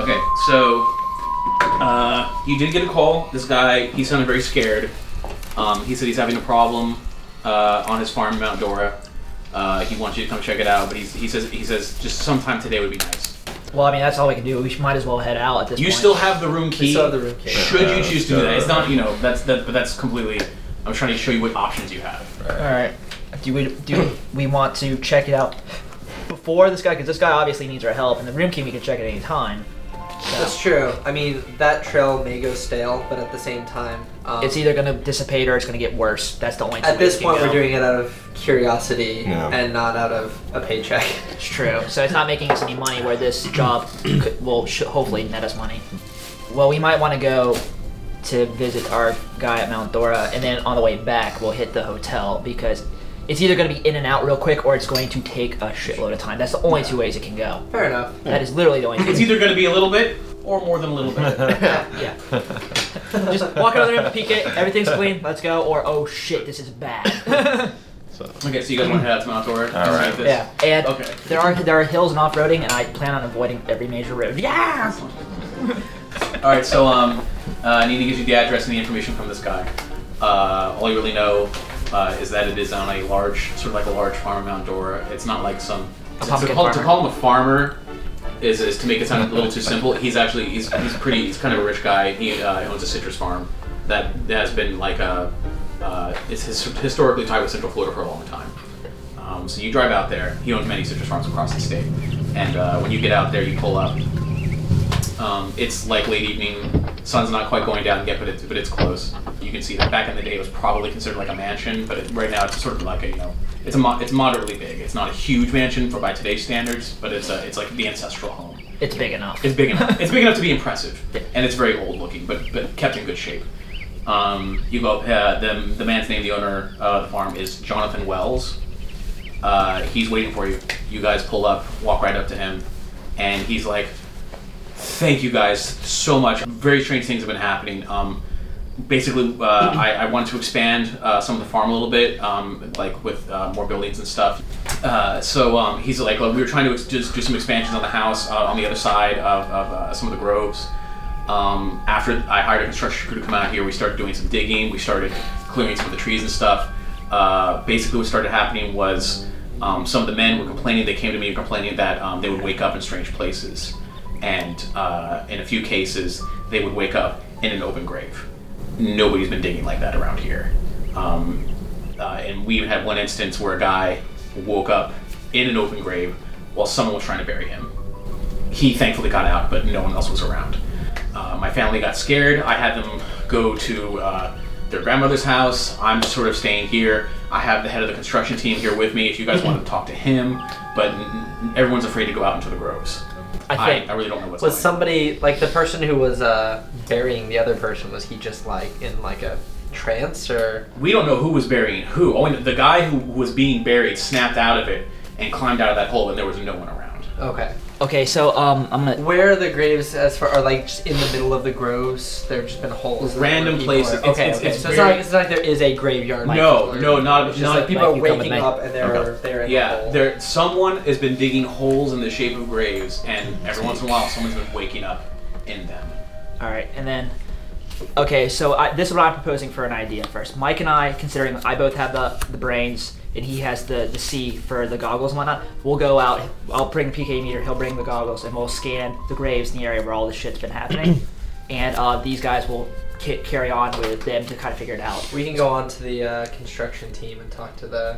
Okay, so you did get a call. This guy, he sounded very scared. He said he's having a problem on his farm in Mount Dora. He wants you to come check it out, but he says just sometime today would be nice. Well, I mean, that's all we can do. We might as well head out at this point. You still have the room key. We still have the room key. Should you choose to do that? It's not, but that's completely. I'm trying to show you what options you have. All right. Do we want to check it out before this guy? Because this guy obviously needs our help, and the room key we can check at any time. So. That's true. I mean, that trail may go stale, but at the same time, it's either going to dissipate or it's going to get worse. That's the only. At this point, we're doing it out of curiosity and not out of a paycheck. It's true. So it's not making us any money. Where this job will hopefully net us money. Well, we might want to go to visit our guy at Mount Dora, and then on the way back, we'll hit the hotel because it's either going to be in and out real quick or it's going to take a shitload of time. That's the only two ways it can go. Fair enough. That is literally the only thing. It's either going to be a little bit or more than a little bit. Yeah. Just walk out of the room, peek it, everything's clean, let's go, or oh shit, this is bad. Okay, so you guys want to head out to Mount Dora? All right. Yeah, and okay. there are hills and off-roading, and I plan on avoiding every major road. Yeah! Alright, so Nina gives you the address and the information from this guy. All you really know is that it is on a large, sort of like a large farm in Mount Dora. It's not like some... To call him a farmer is to make it sound a little too simple. He's kind of a rich guy. He owns a citrus farm that has been like it's historically tied with Central Florida for a long time. So you drive out there. He owns many citrus farms across the state. And when you get out there, you pull up. It's like late evening. Sun's not quite going down yet, but it's close. You can see that back in the day it was probably considered like a mansion, but right now it's sort of like it's moderately big. It's not a huge mansion by today's standards, but it's like the ancestral home. It's big enough. It's big enough. It's big enough to be impressive, and it's very old looking, but kept in good shape. You go up. The man's name, the owner of the farm, is Jonathan Wells. He's waiting for you. You guys pull up, walk right up to him, and he's like, "Thank you guys so much. Very strange things have been happening. Basically, I wanted to expand some of the farm a little bit, like with more buildings and stuff. So he's like, we were trying to just do some expansions on the house on the other side of some of the groves. After I hired a construction crew to come out here, we started doing some digging. We started clearing some of the trees and stuff. Basically, what started happening was some of the men were complaining. They came to me complaining that they would wake up in strange places. And in a few cases, they would wake up in an open grave. Nobody's been digging like that around here. And we even had one instance where a guy woke up in an open grave while someone was trying to bury him. He thankfully got out, but no one else was around. My family got scared. I had them go to their grandmother's house. I'm just sort of staying here. I have the head of the construction team here with me if you guys want to talk to him, but everyone's afraid to go out into the groves. I really don't know what's Was going somebody, like the person who was burying the other person, was he just like in like a trance or? We don't know who was burying who. Only the guy who was being buried snapped out of it and climbed out of that hole and there was no one around. Okay. Okay, so I'm gonna. Where are the graves as far? Are like just in the middle of the groves? There've just been holes. Random places. Okay. It's so it's not like there is a graveyard. No, not It's just like people are waking up and they're in the hole. Someone has been digging holes in the shape of graves, and every once in a while, someone's been waking up in them. All right, and then. Okay, so this is what I'm proposing for an idea first. Mike and I, considering I both have the brains, and he has the C for the goggles and whatnot, we'll go out, I'll bring the PK meter, he'll bring the goggles, and we'll scan the graves in the area where all this shit's been happening. And these guys will carry on with them to kind of figure it out. We can go on to the construction team and talk to the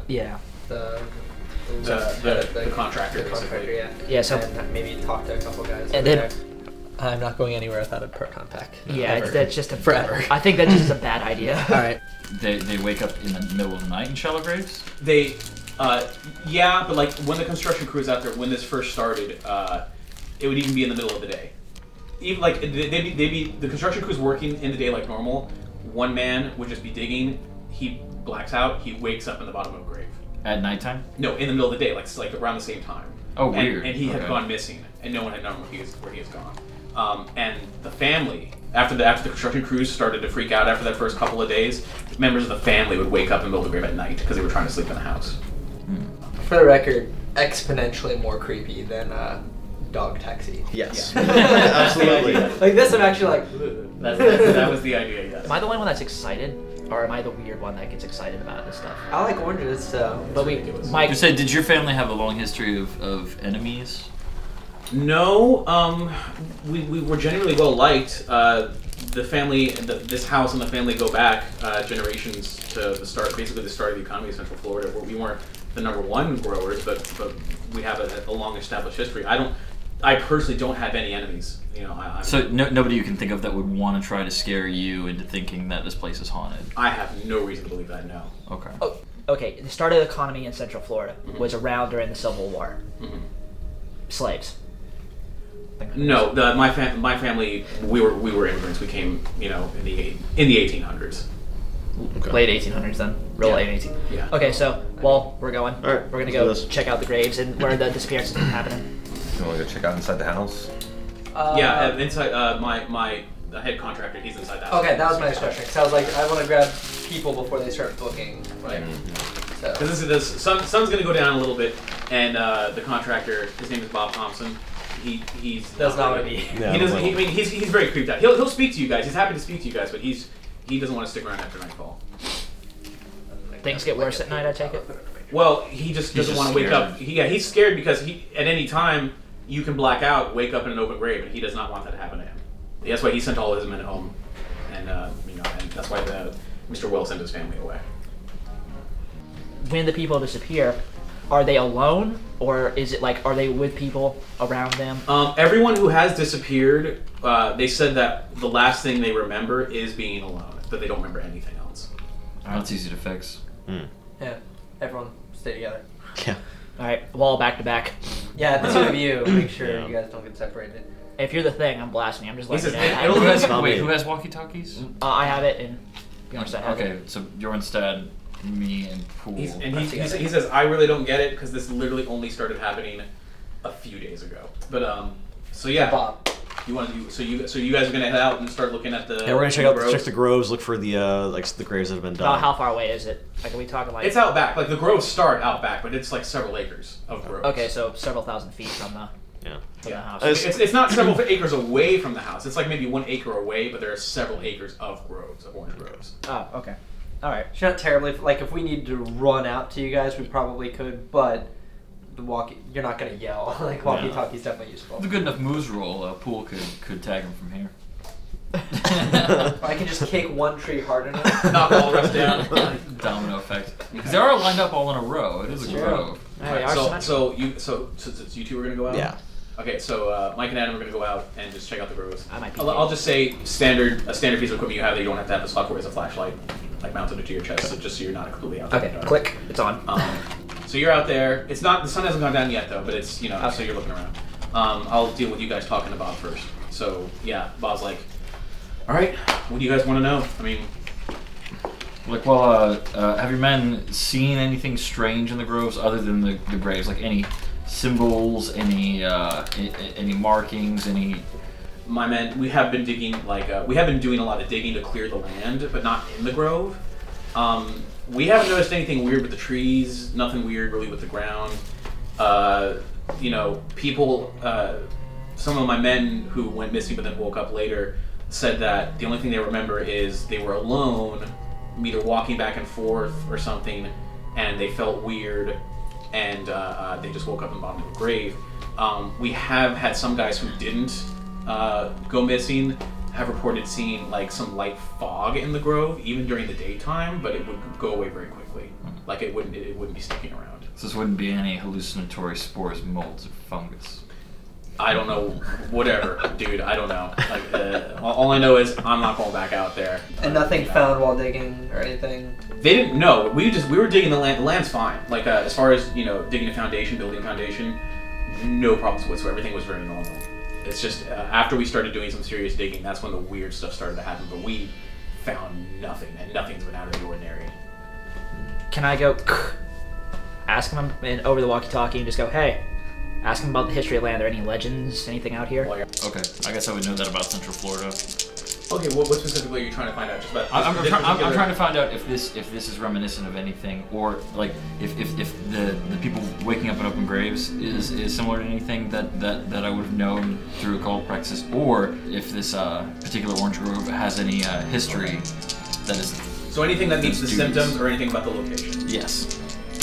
contractor. The contractor, yeah. So and maybe talk to a couple guys. And then. I'm not going anywhere without a proton pack. Yeah, that's just forever. I think that's just a bad idea. All right. They wake up in the middle of the night in shallow graves? Yeah, but like when the construction crew was out there, when this first started, it would even be in the middle of the day. Even like they'd be the construction crew's working in the day like normal. One man would just be digging. He blacks out. He wakes up in the bottom of a grave. At nighttime? No, in the middle of the day, like around the same time. Oh, weird. And he had gone missing, and no one had known where he has gone. And the family, after the construction crews started to freak out after that first couple of days, members of the family would wake up in the middle of the grave at night because they were trying to sleep in the house. For the record, exponentially more creepy than dog taxi. Yes. Yeah. Absolutely. Like this, I'm actually like. That was the idea. Yes. Am I the only one that's excited, or am I the weird one that gets excited about this stuff? I like oranges, so. But we, ridiculous. Mike, You said, did your family have a long history of enemies? No, we were generally well liked. The family, this house and the family go back generations to the start, basically the start of the economy of Central Florida, where we weren't the number one growers, but we have a long established history. I personally don't have any enemies. You know, So nobody you can think of that would want to try to scare you into thinking that this place is haunted. I have no reason to believe that. No. Okay. oh, okay, the start of the economy in Central Florida was around during the Civil War. Mhm. Slaves. No, my family, we were immigrants. We came, you know, in the 1800s. Late 1800s then, real Yeah. late 18. Yeah. Okay, so while we're going, All right, we're gonna let's go do this. check out the graves and where the disappearances have been happening. You want to go check out inside the house? Yeah, inside my head contractor, he's inside that. Okay, that was my next question. Because I was like, I want to grab people before they start booking. Like, so. Because this sun's going to go down a little bit, and the contractor, his name is Bob Thompson. He's Does not want to be. Yeah, he doesn't. well. I mean, he's very creeped out. He'll speak to you guys. He's happy to speak to you guys, but he doesn't want to stick around after nightfall. Things get worse at night, I take it? Well, he just doesn't just want to wake scared. up. He's scared because at any time you can black out, wake up in an open grave, and he does not want that to happen to him. That's why he sent all his men home, and and that's why Mr. Wells sent his family away. When the people disappear, are they alone, or is it like, are they with people around them? Everyone who has disappeared, they said that the last thing they remember is being alone, that they don't remember anything else. That's easy to fix. Yeah, everyone stay together. Yeah. Alright, wall back to back. Yeah, the two of you, make sure Yeah. you guys don't get separated. If you're the thing, I'm blasting you. I'm just He letting says, you know. "It'll Who has, not wait, me. who has walkie-talkies? I have it, and Bjornstad has Okay, it. so Bjornstad, me, and Poole. He says, I really don't get it because this literally only started happening a few days ago. But so yeah, Bob. you want to do so you guys are gonna head out and start looking at the. Yeah, we're gonna check the groves, look for the the graves that have been done. About how far away is it? Like, are we talking like... It's out back. Like the groves start out back, but it's like several acres of groves. Okay, so several thousand feet from the Yeah. Yeah. house. It's not several acres away from the house. It's like maybe 1 acre away, but there are several acres of groves, of orange groves. Oh, okay. Alright. It's not terribly, like, if we need to run out to you guys, we probably could, but you're not going to yell. Like, walkie-talkie's definitely useful. With a good enough moves roll, Poole could tag him from here. I can just kick one tree hard enough. Knock all the rest down. Domino effect. Because they are lined up all in a row. It is a True. grove. Alright, our So you two are gonna go out. Yeah. Okay, so Mike and Adam are gonna go out and just check out the groves. I might be I'll just say a standard piece of equipment you have that you don't have to have the slot for is a flashlight, like mounted to your chest, so just so you're not completely out there. Okay, in the dark. click. It's on. So you're out there. It's not the sun hasn't gone down yet though, but it's so Okay. you're looking around. I'll deal with you guys talking to Bob first. So yeah, Bob's like, all right, what do you guys want to know? I mean, Like, well, have your men seen anything strange in the groves other than the graves? Like any symbols, any markings, any? my men, we have been digging we have been doing a lot of digging to clear the land, but not in the grove. We haven't noticed anything weird with the trees. Nothing weird really with the ground. People. Some of my men who went missing but then woke up later said that the only thing they remember is they were alone, either walking back and forth or something, and they felt weird, and they just woke up in the bottom of the grave. We have had some guys who didn't go missing have reported seeing like some light fog in the grove, even during the daytime, but it would go away very quickly. Like it wouldn't be sticking around. So this wouldn't be any hallucinatory spores, molds, or fungus. I don't know, whatever, dude. I don't know. Like, all I know is I'm not going back out there. And nothing found while digging or anything? They didn't know. We were digging the land. The land's fine. Like as far as digging a foundation, building a foundation, no problems whatsoever. Everything was very normal. It's just after we started doing some serious digging, that's when the weird stuff started to happen. But we found nothing, and nothing's been out of the ordinary. Can I go ask him over the walkie-talkie and just go, hey, ask him about the history of land? Are there any legends, anything out here? While you're- Okay, I guess I would know that about Central Florida. Okay, what specifically are you trying to find out? Just about I'm this trying to find out if this is reminiscent of anything, or like if the people waking up in open graves is similar to anything that I would have known through occult practices, or if this particular orange grove has any history that is. So anything that meets the Duties. symptoms or anything about the location. Yes.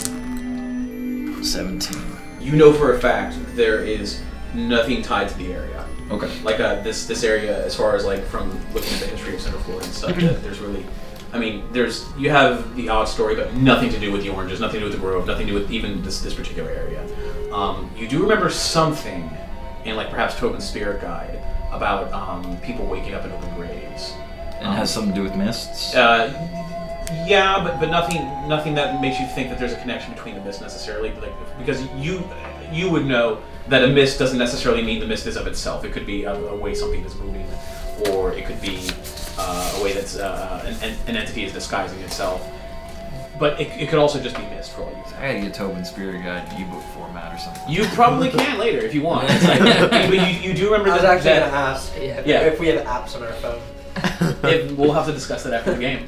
17. You know for a fact there is nothing tied to the area. Okay. Like this area, as far as like from looking at the history of Central Florida and stuff, there's really, I mean, you have the odd story, but nothing to do with the oranges, nothing to do with the grove, nothing to do with even this particular area. You do remember something in like perhaps Tobin's Spirit Guide about people waking up in open graves. And it has something to do with mists. Yeah, but nothing that makes you think that there's a connection between the mist necessarily, but like, because you would know that a mist doesn't necessarily mean the mist is of itself. It could be a way something is moving, or it could be a way that's an entity is disguising itself. But it could also just be mist for all you know. I gotta get Tobin's Spirit Guide ebook format or something. You probably can later if you want. It's like, but you do remember I was that. actually going to ask if we have apps on our phone. We'll have to discuss that after the game.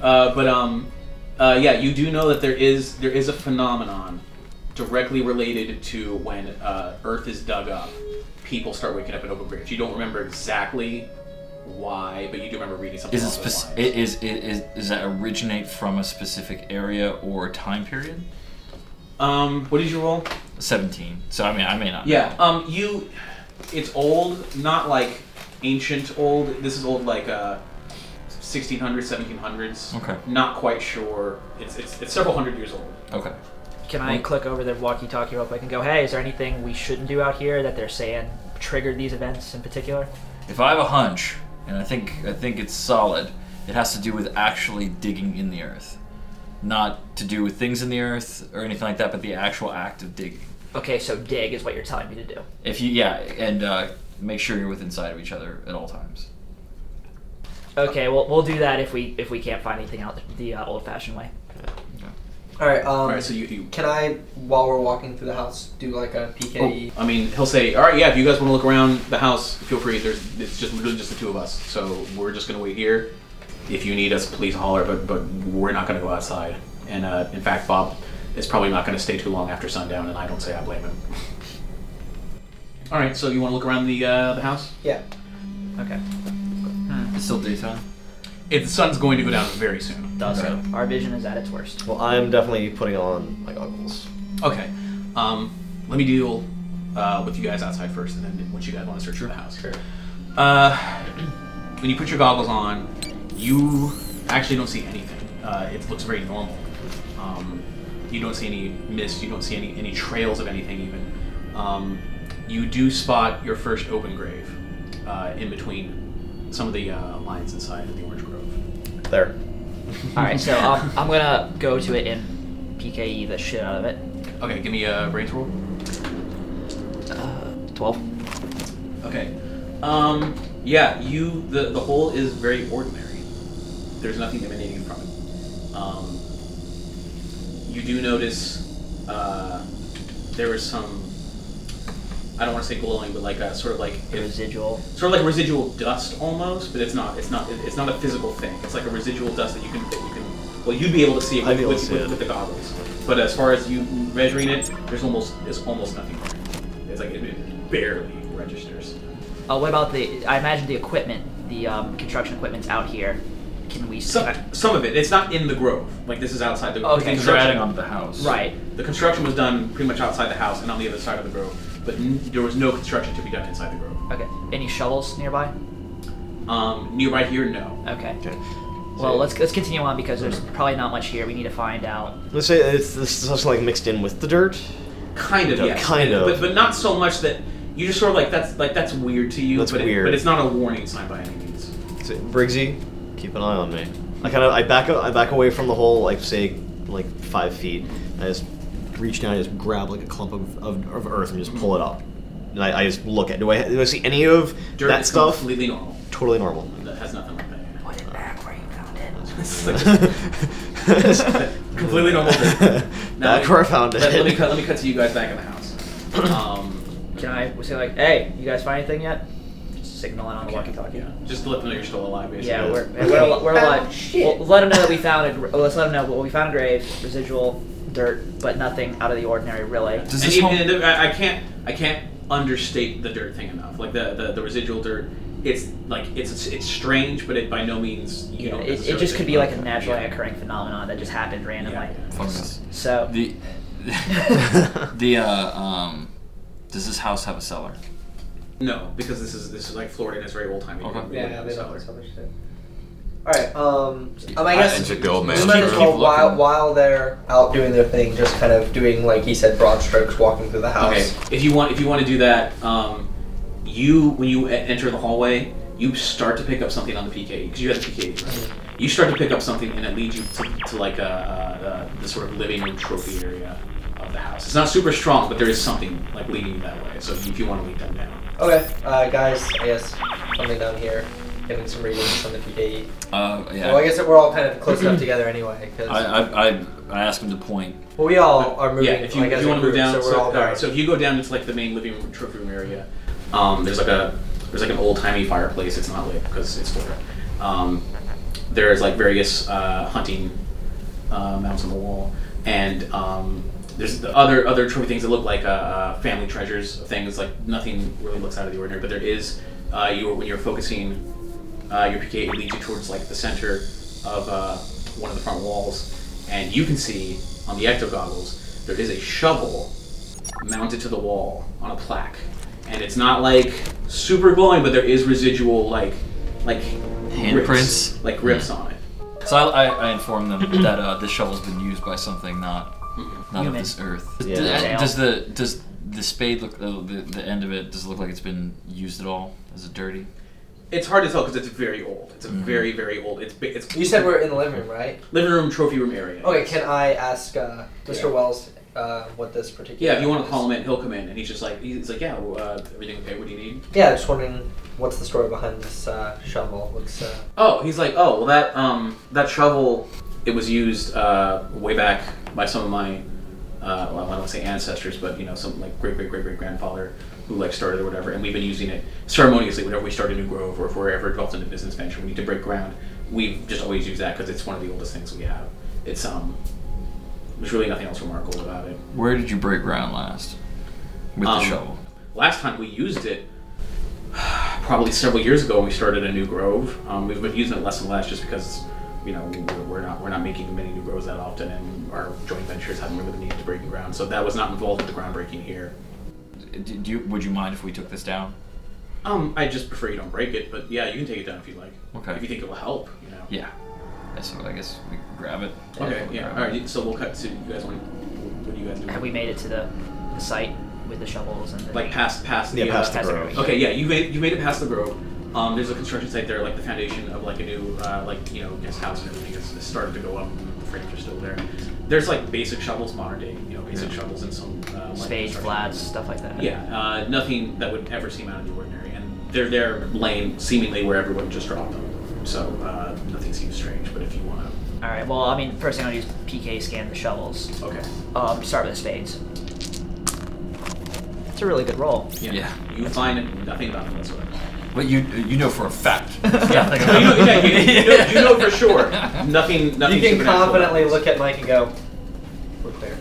Yeah, you do know that there is a phenomenon directly related to when Earth is dug up. People start waking up in open graves. You don't remember exactly why, but you do remember reading something. Is it does that originate from a specific area or time period? What did you roll? 17. So I may not. Yeah. It's old, not like ancient old. This is old like 1600s, 1700s. Okay. Not quite sure. It's several hundred years old. Okay. Can I click over the walkie-talkie real quick and go, hey, is there anything we shouldn't do out here that they're saying triggered these events in particular? If I have a hunch, and I think it's solid, it has to do with actually digging in the earth. Not to do with things in the earth or anything like that, but the actual act of digging. Okay, so dig is what you're telling me to do. If you and make sure you're within sight of each other at all times. Okay, well we'll do that if we can't find anything out the old-fashioned way. Alright, Alright, so you can I, while we're walking through the house, do like a PKE? I mean, he'll say, "All right, yeah. If you guys want to look around the house, feel free. It's just literally just the two of us, so we're just gonna wait here. If you need us, please holler. But we're not gonna go outside. And in fact, Bob is probably not gonna stay too long after sundown, and I don't say I blame him. All right, so you want to look around the house? Yeah. Okay. It's still daytime. The sun's going to go down very soon. Dusk. Our vision is at its worst. Well, I'm definitely putting on my goggles. Okay. Let me deal with you guys outside first, and then once you guys want to search for the house. Sure. When you put your goggles on, you actually don't see anything. It looks very normal. You don't see any mist. You don't see any trails of anything even. You do spot your first open grave in between some of the lines inside of the orange grove. There. Alright, so I'm gonna go to it and PKE the shit out of it. Okay, give me a brains roll. 12. Okay. Yeah, the hole is very ordinary. There's nothing emanating from it. You do notice there is some, I don't want to say glowing, but like a sort of like Residual. sort of like a residual dust almost, but it's not a physical thing. It's like a residual dust that you can well, you'd be able to see it I'd be able with, to see it. with the goggles. But as far as you measuring it, there's almost nothing there. It's like it barely registers. What about I imagine the equipment, the construction equipment's out here. Can we... Some of it. It's not in the grove. Like this is outside the grove. Okay. Things are adding onto the house. Right. The construction was done pretty much outside the house and on the other side of the grove, but there was no construction to be done inside the grove. Okay. Any shovels nearby? Nearby here, no. Okay. Okay. Well, let's continue on because there's probably not much here. We need to find out. Let's say this is also like mixed in with the dirt. Kind of, Yeah, yes. kind of. But not so much that you just sort of that's weird to you. That's but weird. But it's not a warning sign by any means. So, Briggsy, keep an eye on me. I back away from the hole, like say, like 5 feet. I just reach down, and just grab like a clump of earth and just pull it up. And I just look at. Do I see any of Dirt that is stuff? completely normal. Totally normal. That has nothing like that. Put it back where you found it. It's like just completely normal. Dirt. Now, Back where I found it. Let me cut to you guys back in the house. Can I say like, hey, you guys find anything yet? signaling on the walkie-talkie. Yeah, just to let them know you're still alive, basically. Yeah, we're alive. Shit. Well, let them know that we found let's let them know we found a grave, residual dirt, but nothing out of the ordinary, really. Does And this even, home- I can't understate the dirt thing enough. Like the residual dirt, it's like it's strange, but it by no means you don't. It necessarily just could think be like a about it. naturally Yeah. occurring phenomenon that just happened randomly. Yeah. Fungus. So The does this house have a cellar? No, because this is like Florida and it's very old timey. Okay. Yeah, they don't have so much shit. Alright, I I guess check the old man. we might as Keep well, looking. while they're out doing their thing, just kind of doing, like he said, broad strokes, walking through the house. Okay, if you want to do that, when you enter the hallway, you start to pick up something on the PK because you have the PK, right? You start to pick up something and it leads you to like the sort of living room trophy area of the house. It's not super strong, but there is something like leading you that way. So if you want to lead them down. Okay, guys, I guess coming down here, getting some readings on the PKE. Yeah. Well, I guess that we're all kind of close enough together anyway. Cause, I asked him to point. well, we all are moving. Yeah, if you like, as a want to move group, down, so we're all alright, going. so if you go down into like the main living room trophy room area, there's like an old timey fireplace. It's not lit because it's Florida. There's like various hunting mounts on the wall, and there's the other trophy things that look like family treasures of things. Like nothing really looks out of the ordinary, but there is when you're focusing your PK, it leads you towards like the center of one of the front walls, and you can see on the ecto goggles there is a shovel mounted to the wall on a plaque, and it's not like super glowing, but there is residual like Handprints? rips, like rips on it. So I informed them that this shovel's been used by something not of Human. this earth. Yeah. Does the spade look the end of it? Does it look like it's been used at all? Is it dirty? It's hard to tell because it's very old. It's a very, very old. It's big. It's You said we're in the living room, right? living room, trophy room area. Okay, can I ask Mr. Yeah. Wells what this particular? Yeah, if you want to is? call him in, he'll come in, and he's just like, yeah, everything okay? What do you need? Yeah, just wondering what's the story behind this shovel. Looks. He's like, well, that shovel, it was used way back by some of my, I don't want to say ancestors, but some like great grandfather who like started or whatever, and we've been using it ceremoniously whenever we start a new grove or if we're ever involved in a business venture. We need to break ground. We've just always used that because it's one of the oldest things we have. It's there's really nothing else remarkable about it. Where did you break ground last with the shovel? Last time we used it, probably several years ago when we started a new grove. We've been using it less and less just because we're not making many new groves that often, and our joint ventures haven't really needed to break ground. So that was not involved with the groundbreaking here. Would you mind if we took this down? I just prefer you don't break it, but yeah, you can take it down if you like. Okay. If you think it will help, Yeah. So I guess we can grab it. Okay. Yeah. All right. So we'll cut to you guys. What do you guys do? have we made it to the site with the shovels and the Like past the past the past the grove. grove. Okay, yeah, you made it past the grove. There's a construction site there, like the foundation of like a new guest house and everything is started to go up. The frames are still there. There's like basic shovels, modern day, basic shovels and some like spades, construction. flats, stuff like that? Yeah, nothing that would ever seem out of the ordinary, and they're there laying seemingly where everyone just dropped them. So nothing seems strange. But if you want to, All right. Well, I mean, first thing I'll use PK scan the shovels. okay, Start with the spades. It's a really good roll. Yeah. you find nothing about them whatsoever. But you know for a fact. Yeah, you know for sure. Nothing. You can supernatural confidently about this. look at Mike and go, "We're clear."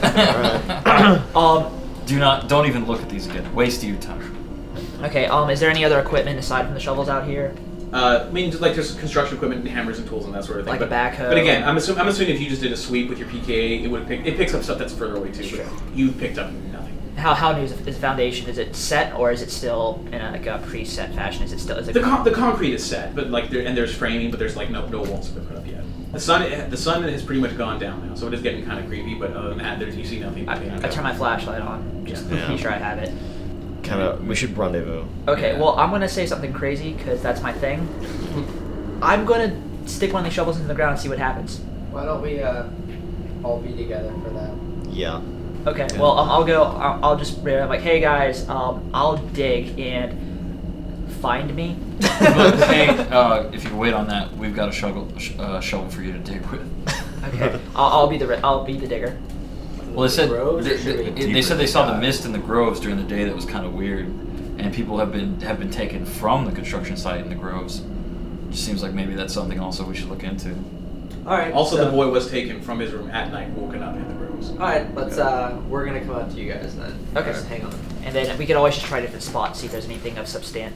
Don't even look at these again. Waste your time. Okay. Is there any other equipment aside from the shovels out here? I mean, like there's construction equipment and hammers and tools and that sort of thing. Like a backhoe? But again, I'm assuming if you just did a sweep with your PKA, it picks up stuff that's further away too. Sure. But you picked up nothing. How new is the foundation? Is it set or is it still in a preset fashion? Is it still? Is it The concrete is set, but like there's framing, but there's like no walls have been put up yet. The sun has pretty much gone down now, so it is getting kind of creepy. But other than that, you see nothing. I turn my flashlight on just to Yeah. be sure I have it. We should rendezvous. Okay, Yeah. well, I'm gonna say something crazy because that's my thing. I'm gonna stick one of these shovels into the ground and see what happens. Why don't we all be together for that? Yeah. Okay, well, I'll just be like, hey guys, I'll dig and find me. But hey, if you wait on that, we've got a shovel for you to dig with. Okay, I'll be the digger. Well, they said Groves, or should we- they said they saw the mist in the groves during the day. That was kind of weird. and people have been taken from the construction site in the Groves. Just seems like maybe that's something also we should look into. All right. Also, so, the boy was taken from his room at night, woken up in the Groves. All right. Let's. We're gonna come out to you guys then. Okay. Just hang on. And then we could always just try different spots, see if there's anything of Okay.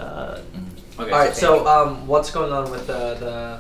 All right. So, what's going on with the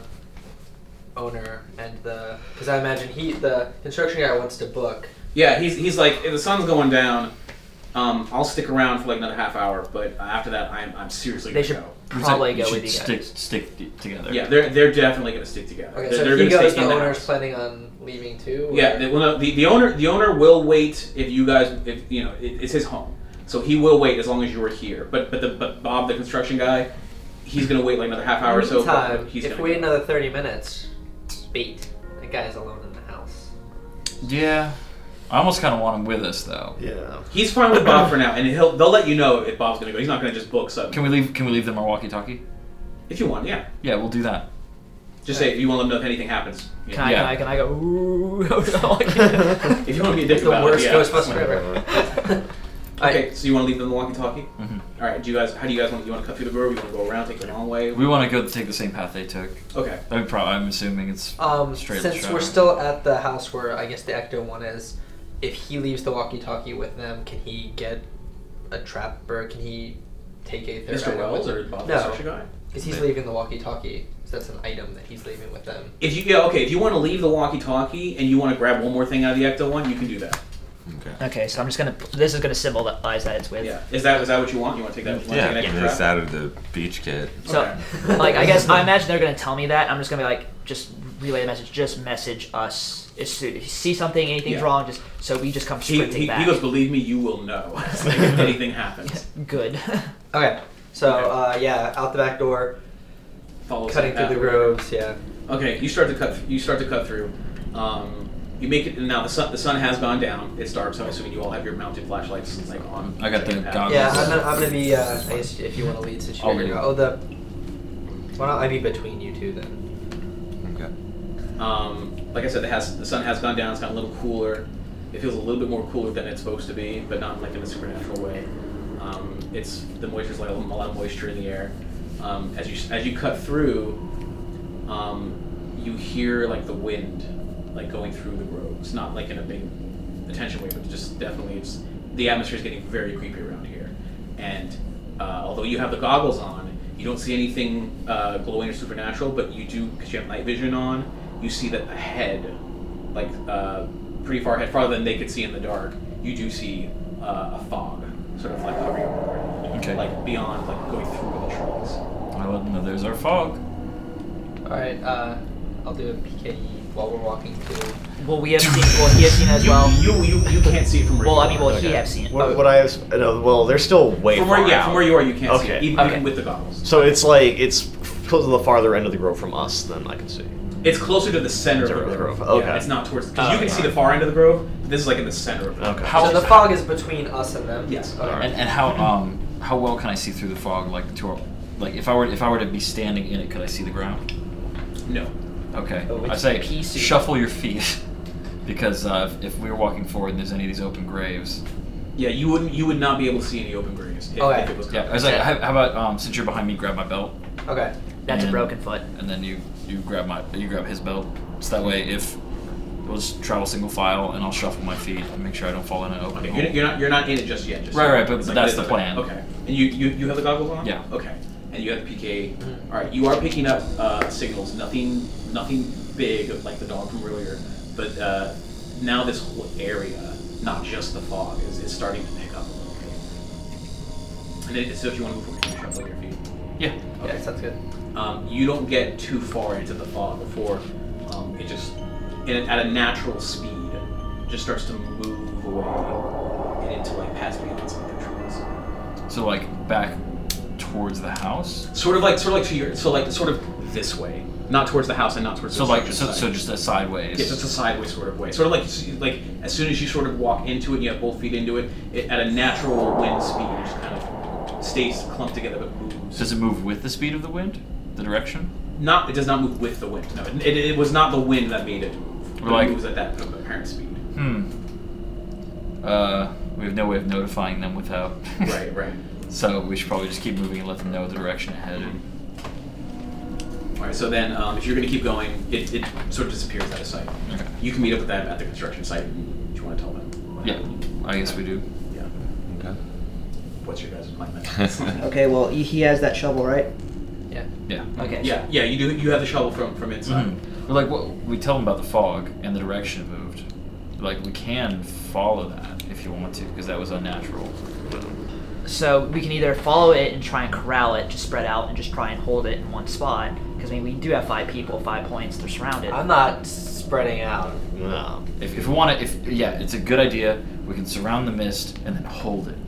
owner and because I imagine the construction guy wants to book. Yeah, he's like, if the sun's going down, I'll stick around for like another half hour, but after that, I'm seriously They gonna should go. probably You go should with you guys. stick together. Yeah, they're definitely gonna stick together. Okay. They're, So they're if he gonna goes, stay the in the owner's house. planning on leaving too. Or? Yeah, the owner will wait if you guys, if you know, it's his home, so he will wait as long as you are here. But Bob, the construction guy, he's gonna wait like another half hour or so. Meantime, but he's if gonna we wait go. another 30 minutes, bait. The guy's alone in the house. Yeah. I almost kind of want him with us though. Yeah. He's fine with Bob for now, and they'll let you know if Bob's gonna go. He's not gonna just book something. Can we leave them our walkie-talkie? If you want, yeah. Yeah, we'll do that. Just say if you want to know if anything happens. Yeah. Can I go? Ooh. If you want to be a dick The about worst it, yeah. Ghostbuster ever. Okay, so you want to leave them the walkie-talkie? Mhm. All right. How do you guys want? You want to cut through the grove? You want to go around, take the long way? We want to go take the same path they took. Okay. I'm assuming it's straight. Since we're still at the house where I guess the Ecto one is, if he leaves the walkie-talkie with them, can he get a trap or can he take a third Mr. item Wells with or him? Bob, the No, construction guy? because he's leaving the walkie-talkie. So that's an item that he's leaving with them. If you if you want to leave the walkie-talkie and you want to grab one more thing out of the Ecto one, you can do that. Okay. Okay, so I'm just gonna. This is gonna symbolize that it's with. Yeah. Is that what you want? You want to take that? Yeah, Take an extra it's trap? out of the beach kit. So, Okay. like, I guess I imagine they're gonna tell me that. I'm just gonna be like, just relay the message. Just message us if you see something, anything's Yeah. wrong. Just so we just come sprinting He back. goes, believe me, you will know if anything happens. Good. Okay. So out the back door, Follow cutting same through the path. groves. Yeah. Okay, you start to cut through. You make it now. The sun has gone down. It's dark, so I'm assuming you all have your mounted flashlights like on. I got the Checking path. goggles. Yeah, I'm gonna be. I guess if you want to lead, since you I'll figured lead. out. Why don't I be between you two then? Okay. Like I said, the sun has gone down. It's gotten a little cooler. It feels a little bit more cooler than it's supposed to be, but not like in a supernatural way. It's the moisture's like a lot of moisture in the air. As you cut through, you hear like the wind like going through the groves. Not like in a big attention way, but just definitely the atmosphere is getting very creepy around here. And although you have the goggles on, you don't see anything glowing or supernatural, but you do, because you have night vision on, you see that ahead, like pretty far ahead, farther than they could see in the dark, you do see a fog, sort of like hovering over, Okay. like beyond, like going through the trees. I let them know there's our fog. All right. I'll do a PKE while we're walking to. Well, we have seen. Well, he has seen as well. You can't see it from where Well, you I mean, are. well, he Okay. has seen it. What I have, no, well, they're still way From far where, out. from where you are, you can't see Okay. it, even Okay. with the goggles. So it's like it's close to the farther end of the grove from us than I can see. It's closer to the center Center of the grove. Okay. Yeah, it's not towards, because you Oh, can see okay. the far end of the grove, but this is like in the center of the grove. Okay. How- So the fog is between us and them. Yes. Okay. Alright. And how well can I see through the fog? Like if I were to be standing in it, could I see the ground? No. Okay. Oh, I it's say pea soup. shuffle your feet, because if we're walking forward and there's any of these open graves. Yeah, you would not be able to see any open graves if Okay. it was Yeah. I covered. was like, how about since you're behind me, grab my belt, Okay. That's a And- broken foot. and then you grab his belt. So that way, if we'll just travel single file, and I'll shuffle my feet and make sure I don't fall in an open Okay, hole. you're not in it just yet. Just Right, but it's that's this, the plan. Okay. And you have the goggles on? Yeah. Okay. And you have the PK. Mhm. All right. You are picking up signals. Nothing big like the dog from earlier, but now this whole area, not just the fog, is starting to pick up a little bit. And then, so if you want to move, you can shuffle your feet. Yeah. Okay, sounds good. You don't get too far into the fog before it just, at a natural speed, just starts to move away and into like past beyond some of the trees. So like back towards the house. Sort of like to your, sort of this way, not towards the house and not towards So the like construction so site. just a sideways. Yeah, just a sideways sort of way. Sort of like as soon as you sort of walk into it, and you have both feet into it, at a natural wind speed, it just kind of stays clumped together but moves. Does it move with the speed of the wind? The direction? It does not move with the wind. No, it was not the wind that made it move. Or like- it moves at that apparent speed. We have no way of notifying them without. Right. So we should probably just keep moving and let them know the direction ahead. All right. So then, if you're going to keep going, it sort of disappears out of sight. Okay. You can meet up with them at the construction site. Do you want to tell them? Yeah, I guess we do. Yeah. Okay. What's your guys' plan then? Okay, well, he has that shovel, right? Yeah. Yeah. Okay. Yeah. You do. You have the shovel from inside. Mm-hmm. But like, we tell them about the fog and the direction it moved. Like, we can follow that if you want to, because that was unnatural. So we can either follow it and try and corral it, just spread out and just try and hold it in one spot. Because I mean, we do have 5 people, 5 points. They're surrounded. I'm not spreading out. No. If we want to, it's a good idea. We can surround the mist and then hold it.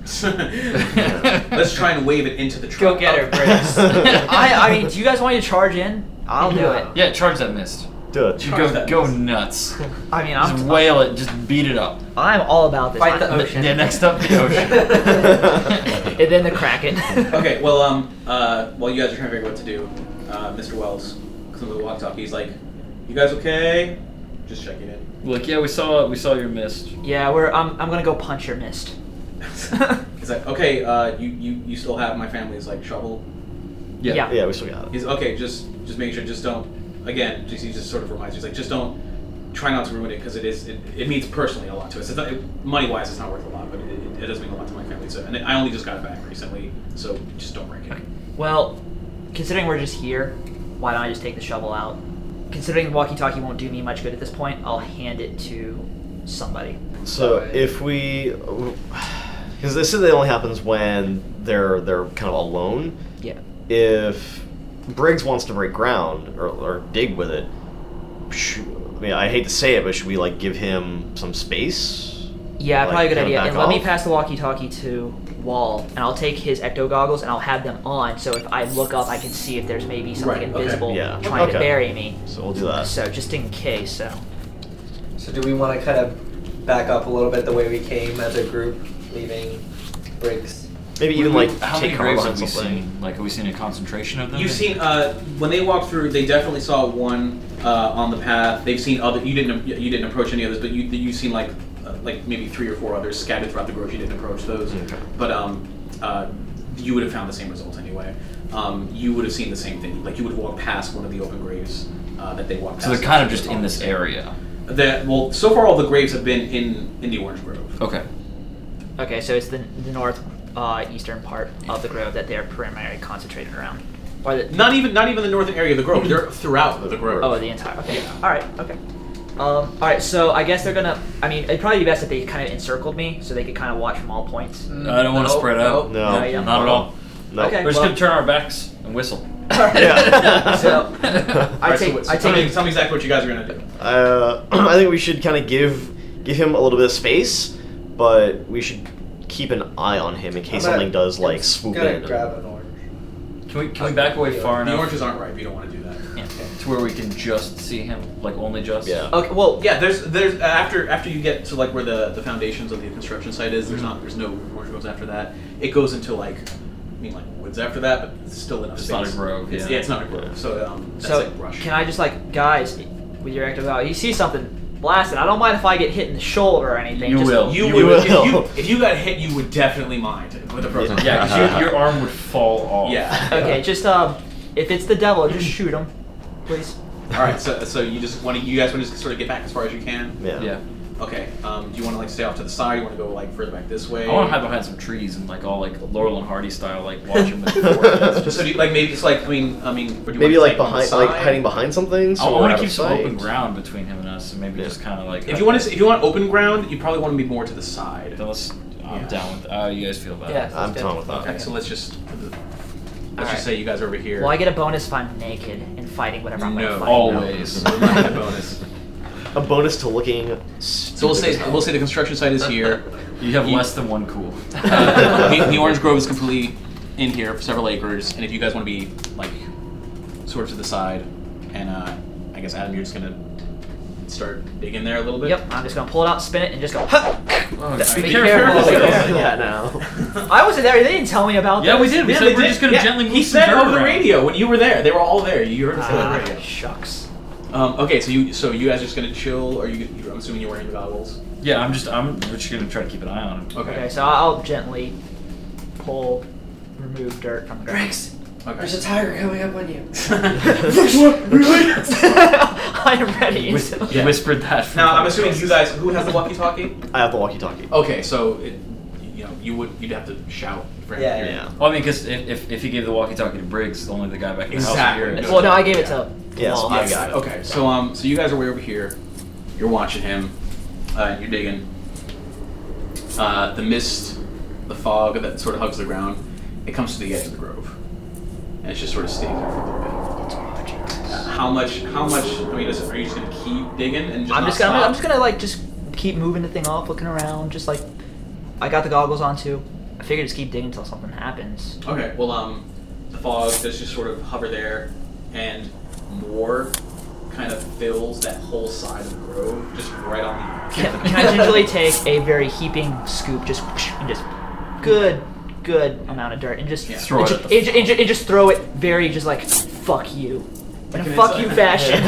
Let's try and wave it into the truck. Go get her, Briggs. I mean, do you guys want me to charge in? I'll do it. Yeah, charge that mist. Do it. Charge that Go mist. nuts. I mean, Just wail it. Just beat it up. I'm all about this. Fight the ocean. Yeah, next up the ocean. And then the Kraken. Okay, well, while you guys are trying to figure out what to do, Mr. Wells comes with the walkie-talkie. He's like, "You guys okay?" Just checking in. Like, yeah, we saw your mist. Yeah, I'm gonna go punch your mist. He's like, "Okay, you still have my family's like shovel." Yeah. Yeah, we still got it. He's okay. Just make sure. Just don't. Again, he just sort of reminds you. He's like, just don't. Try not to ruin it because it means personally a lot to us. It's not, money-wise, it's not worth a lot, but it does mean a lot to my family. So, and I only just got it back recently, so just don't break it. Okay. Well, considering we're just here, why don't I just take the shovel out? Considering the walkie-talkie won't do me much good at this point, I'll hand it to somebody. So if we, because this only happens when they're kind of alone. Yeah. If Briggs wants to break ground or dig with it, I mean, I hate to say it, but should we like give him some space? Yeah, Like, probably a good kinda idea. back And let me off? pass the walkie-talkie to Wall, and I'll take his ecto goggles and I'll have them on, so if I look up, I can see if there's maybe something Right, okay. invisible Yeah. trying to Okay. bury me. So we'll do that. So just in case. So do we want to kind of back up a little bit the way we came as a group, leaving Briggs? Maybe even like how take many cover graves behind have we something. seen? Like, have we seen a concentration of them? You've seen when they walked through, they definitely saw one on the path. They've seen other. You didn't approach any others, but you've seen like maybe 3 or 4 others scattered throughout the grove. You didn't approach those, Okay. but you would have found the same result anyway. You would have seen the same thing. Like you would walk past one of the open graves that they walked past. So they're kind of just in this area. Well, so far all the graves have been in the Orange Grove. Okay. Okay, so it's the north eastern part of the grove that they're primarily concentrated around. Or the, Not even the northern area of the grove. They're throughout the grove. Oh, the entire. Okay. All right. Okay. All right. So I guess they're gonna. I mean, it'd probably be best if they kind of encircled me, so they could kind of watch from all points. I don't want to spread out. No. No, you don't. Not at all. No. Okay. We're just well- gonna turn our backs and whistle. Yeah. So I Alright, take. so I tell take. me exactly what you guys are gonna do. I think we should kind of give him a little bit of space, but we should keep an eye on him in case something does like swoop Gotta in. grab an orange. Can we back away far The enough oranges aren't ripe. You don't want to do that. Yeah. to where we can just see him, like only just? Yeah. Okay. Well, Yeah, there's after you get to like where the foundations of the construction site is, there's no orange groves after that. It goes into like woods after that, but it's still enough It's space. not a grove, It's, yeah. it's not a grove. So that's so like brush. can I just like guys with your active value? You see something, blast it. I don't mind if I get hit in the shoulder or anything. You just, will. You You would will. if you got hit, you would definitely mind with a frozen. Yeah, because your arm would fall off. Yeah. Okay. Just if it's the devil, just shoot him, please. All right. So you guys want to just sort of get back as far as you can. Yeah. Yeah. Okay. Do you want to like stay off to the side? You want to go like further back this way? I want to hide behind some trees and like all like Laurel and Hardy style, like watch him with the fork. So do you, like maybe it's like I mean, or do you Maybe want to like behind, like hiding behind something. So I we're want out to of keep some sight. open ground between him and us, and maybe Yeah. just kind of like. If you want open ground, you probably want to be more to the side. then let's. I'm Yeah. down with. How you guys feel about Yeah. it? I'm Good. down with that. Okay, so let's just Alright. say you guys are over here. Well, I get a bonus if I'm naked and fighting whatever I'm No. gonna fight. Always. We're not gonna bonus. A bonus to looking. So we'll say the construction site is here. You have You- less than one cool. The Orange Grove is completely in here for several acres, and if you guys want to be like sort of to the side, and I guess Adam, you're just gonna start digging there a little bit. Yep. I'm just gonna pull it out, spin it, and just go. Huh! Be Be careful. careful. Be careful. Yeah, now. I wasn't there. They didn't tell me about Yeah, this. we did. We Yeah, said they we're did. just gonna Yeah, gently move He some said dirt over the around. radio when you were there. They were all there. You heard him say on the radio. Shucks. Okay, so you guys are just gonna chill, or I'm assuming you're wearing the goggles. Yeah, I'm just gonna try to keep an eye on him. Okay. Okay, so I'll gently remove dirt from the ground. Briggs, Okay. there's a tiger coming up on you. I'm ready. You Yeah. whispered that. from Now I'm the assuming you guys. Who has the walkie-talkie? I have the walkie-talkie. Okay, so you'd have to shout for him to Yeah, hear you. Yeah. Well, I mean, because if he gave the walkie-talkie to Briggs, only the guy back in the house Exactly. would hear it. Well, no, I gave it to. Yeah, so Wall. I got it. Okay, so you guys are way over here. You're watching him. You're digging. The mist, the fog that sort of hugs the ground, it comes to the edge of the grove, and it's just sort of staying there for a little bit. How much? I mean, are you just gonna keep digging and just? I'm not just gonna stop? like just keep moving the thing off, looking around, just like I got the goggles on too. I figured just keep digging until something happens. Okay, well, the fog does just sort of hover there, and more kind of fills that whole side of the grove, just right on the edge. Can I gingerly take a very heaping scoop, just and just good amount of dirt, and just Yeah. Throw it at and just throw it very just like fuck you, in a Okay, fuck so- you fashion.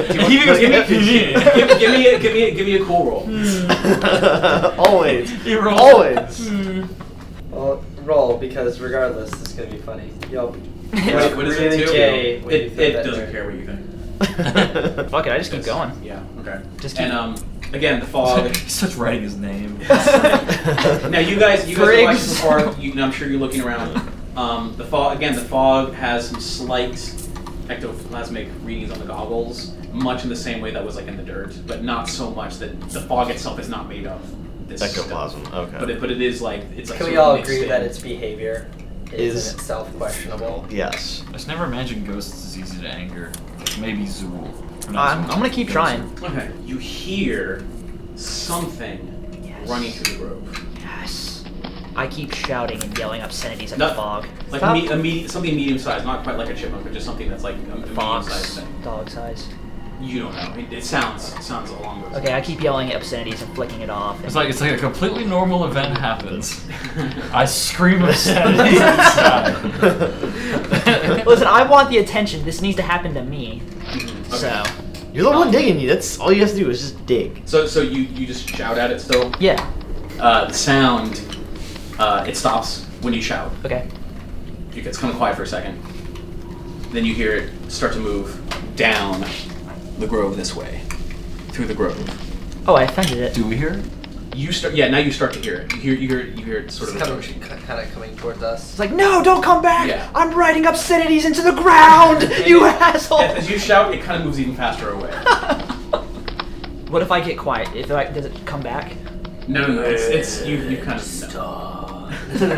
Give me a cool roll. Always. He rolls. Always. Well, roll, because regardless, this is gonna be funny. Yo, What is really it? gay when you It throw that doesn't dirt. care what you think. Fuck it, I just keep going. Yeah. Okay. Just keep- And again, the fog. He starts writing his name. Now you guys are Briggs. watching so far. I'm sure you're looking around. The fog has some slight ectoplasmic readings on the goggles, much in the same way that was like in the dirt, but not so much that the fog itself is not made of this Ectoplasm, stuff. okay. But it is like it's like. Can sort we of all mixed agree in. that its behavior is Is- in itself questionable? Yes. I just never imagined ghosts as easy to anger. Like maybe Zool. Or not I'm Zool. gonna keep trying. Okay, you hear something Yes. running through the grove. Yes. I keep shouting and yelling obscenities at the No- fog. Like Stop. something medium sized, not quite like a chipmunk, but just something that's like a medium sized Fox, thing. dog size. You don't know. It sounds along those Okay, I keep yelling obscenities and flicking it off. It's like a completely normal event happens. I scream obscenities inside. Listen, I want the attention. This needs to happen to me. Okay. So, You're the one digging. That's all you have to do is just dig. So you just shout at it still. yeah. The sound it stops when you shout. Okay. It gets kind of quiet for a second. Then you hear it start to move down the grove this way, through the grove. Oh, I offended it. Do we hear it? Now you start to hear it. You hear it sort It's of kind approaching. of coming towards us. It's like, no, don't come back! Yeah. I'm writing obscenities into the ground, you asshole! As you shout, it kind of moves even faster away. What if I get quiet? Does it come back? No, it's you kind of stop.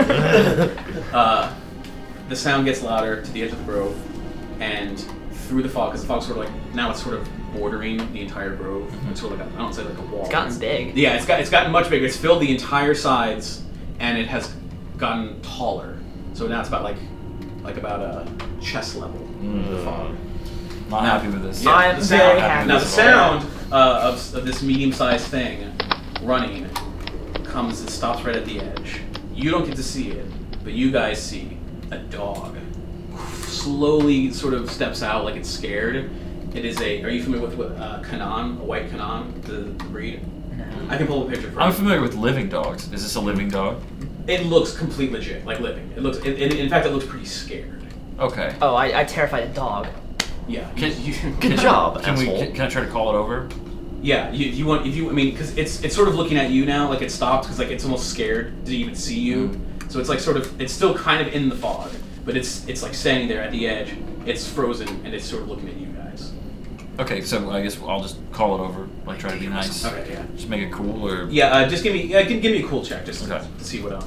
The sound gets louder to the edge of the grove, and through the fog, because the fog's sort of like now it's sort of bordering the entire grove. It's sort of like I don't say like a wall. It's gotten big. Yeah, it's gotten much bigger. It's filled the entire sides, and it has gotten taller. So now it's about like about a chest level. The fog. Not happy with this. Yeah, I'm the sound- very happy. Now the sound of this medium-sized thing running comes and stops right at the edge. You don't get to see it, but you guys see a dog slowly sort of steps out like it's scared. It is are you familiar with Kanan, a white Kanan, the breed? No. I can pull a picture for I'm you. familiar with living dogs. Is this a living dog? It looks complete legit, like living. It looks, in fact, it looks pretty scared. Okay. Oh, I terrified a dog. Yeah. Good job, Can asshole. can I try to call it over? Yeah, I mean, because it's sort of looking at you now, like it stopped, because like it's almost scared to even see you. So it's like sort of, it's still kind of in the fog, but it's like standing there at the edge. It's frozen and it's sort of looking at you guys. Okay, so I guess I'll just call it over. Like try to be nice. Okay, yeah. Just make it cool or Yeah, just give me a cool check just Okay. to see what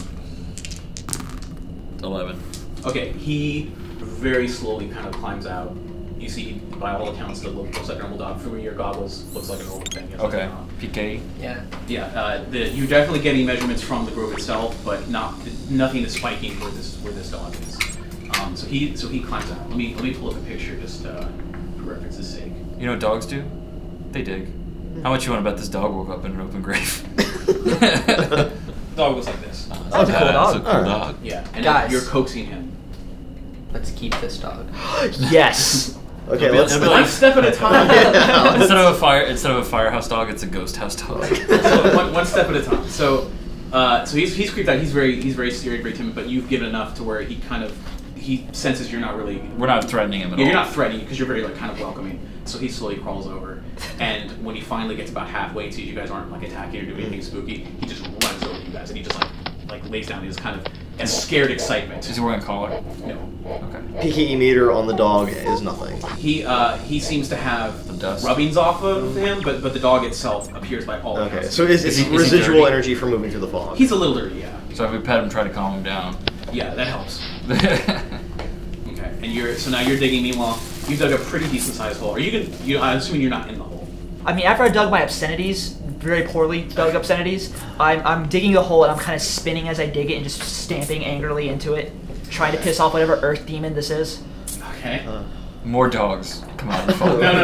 11. Okay, he very slowly kind of climbs out. You see, by all accounts, it looks like a normal dog. Through your goggles, looks like a normal thing. It's Okay. like, PK. Yeah. yeah, you're definitely getting measurements from the grove itself, but nothing is spiking where this dog is. So he climbs out. Let me pull up a picture just for reference's sake. You know what dogs do? They dig. How much you want to bet this dog woke up in an open grave? The dog looks like this. That's a cool dog. That's a cool dog. Yeah, and Guys. you're coaxing him. Let's keep this dog. Yes! Okay, It'll be- let's. it'll be One like- step at a time. instead of a firehouse dog, it's a ghost house dog. So one step at a time. So So he's creeped out. He's very serious, very timid. But you've given enough to where he senses you're not really. We're not threatening him at all. You're not threatening because you're very kind of welcoming. So he slowly crawls over, and when he finally gets about halfway and sees you guys aren't attacking or doing anything spooky, he just runs over to you guys and he just lays down in his kind of a scared excitement. Is he wearing a collar? No. Okay. PKE meter on the dog is nothing. He seems to have The dust. rubbings off of him, but the dog itself appears by all Okay, accounts. so it's Is he residual dirty? energy from moving through the fog. He's a little dirty, yeah. So if we pet him, try to calm him down. Yeah, that helps. Okay, and now you're digging. Meanwhile, you've dug a pretty decent sized hole. I'm assuming you're not in the hole. I mean, after I dug my obscenities, very poorly dug obscenities, I'm digging the hole and I'm kind of spinning as I dig it and just stamping angrily into it, trying to piss off whatever earth demon this is. Okay. More dogs come out of the fog. No.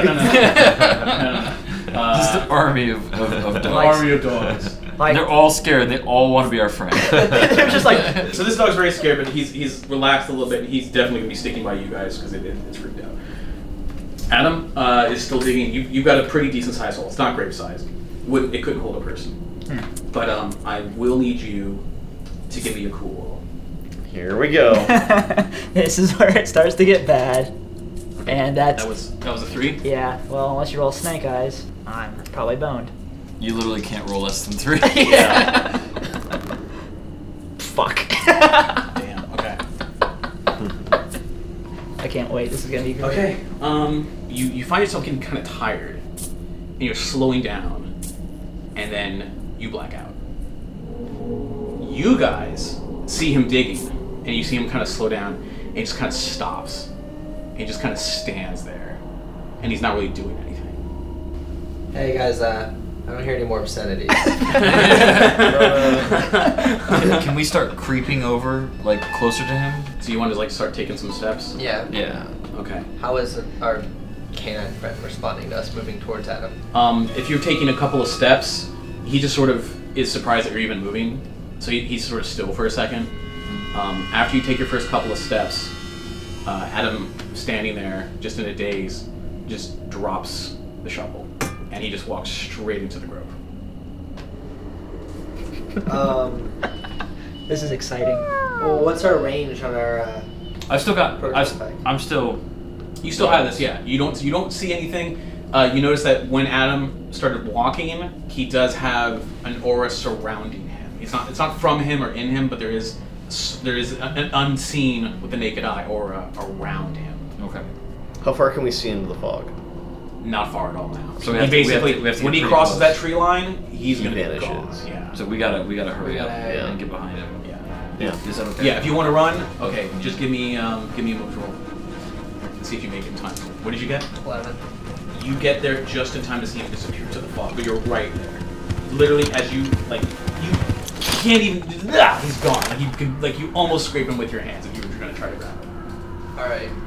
Just an army of dogs. Army of dogs. They're all scared. They all want to be our friend. They're just like, So this dog's very scared, but he's relaxed a little bit, and he's definitely gonna be sticking by you guys because it's freaked out. Adam is still digging. You've got a pretty decent sized hole. It's not grave sized. It couldn't hold a person. But I will need you to give me a cool roll. Here we go. this is where it starts to get bad. And That was a 3. yeah, well, unless you roll snake eyes, I'm probably boned. You literally can't roll less than 3. Yeah. Fuck. Damn. Okay. I can't wait. This is gonna be great. Okay. You find yourself getting kind of tired, and you're slowing down, and then you black out. You guys see him digging, and you see him kind of slow down, and he just kind of stops, and he just kind of stands there, and he's not really doing anything. Hey guys, I don't hear any more obscenities. Can we start creeping over, closer to him? So you want to start taking some steps? Yeah. Yeah. Okay. How is our canine friend responding to us moving towards Adam? If you're taking a couple of steps, he just sort of is surprised that you're even moving, so he's sort of still for a second. After you take your first couple of steps, Adam, standing there, just in a daze, just drops the shovel, and he just walks straight into the grove. This is exciting. Well, what's our range on our? I've still got. Perfect. I'm still. You still have this, yeah. You don't see anything. You notice that when Adam started walking, he does have an aura surrounding him. It's not from him or in him, but there is an unseen with the naked eye aura around him. Okay. How far can we see into the fog? Not far at all now. So he we have basically, to get when he pretty crosses close. that tree line, he's He gonna be vanishes. gone. Yeah. So we gotta hurry up Yeah. and get behind him. Yeah. Yeah. Is that okay? Yeah. If you want to run, okay, just give me a move roll. Let's see if you make it in time. What did you get? 11. You get there just in time to see him disappear to the fog, but you're right there. Literally, as you can't even. He's gone. You almost scrape him with your hands if you were gonna try to grab him. All right.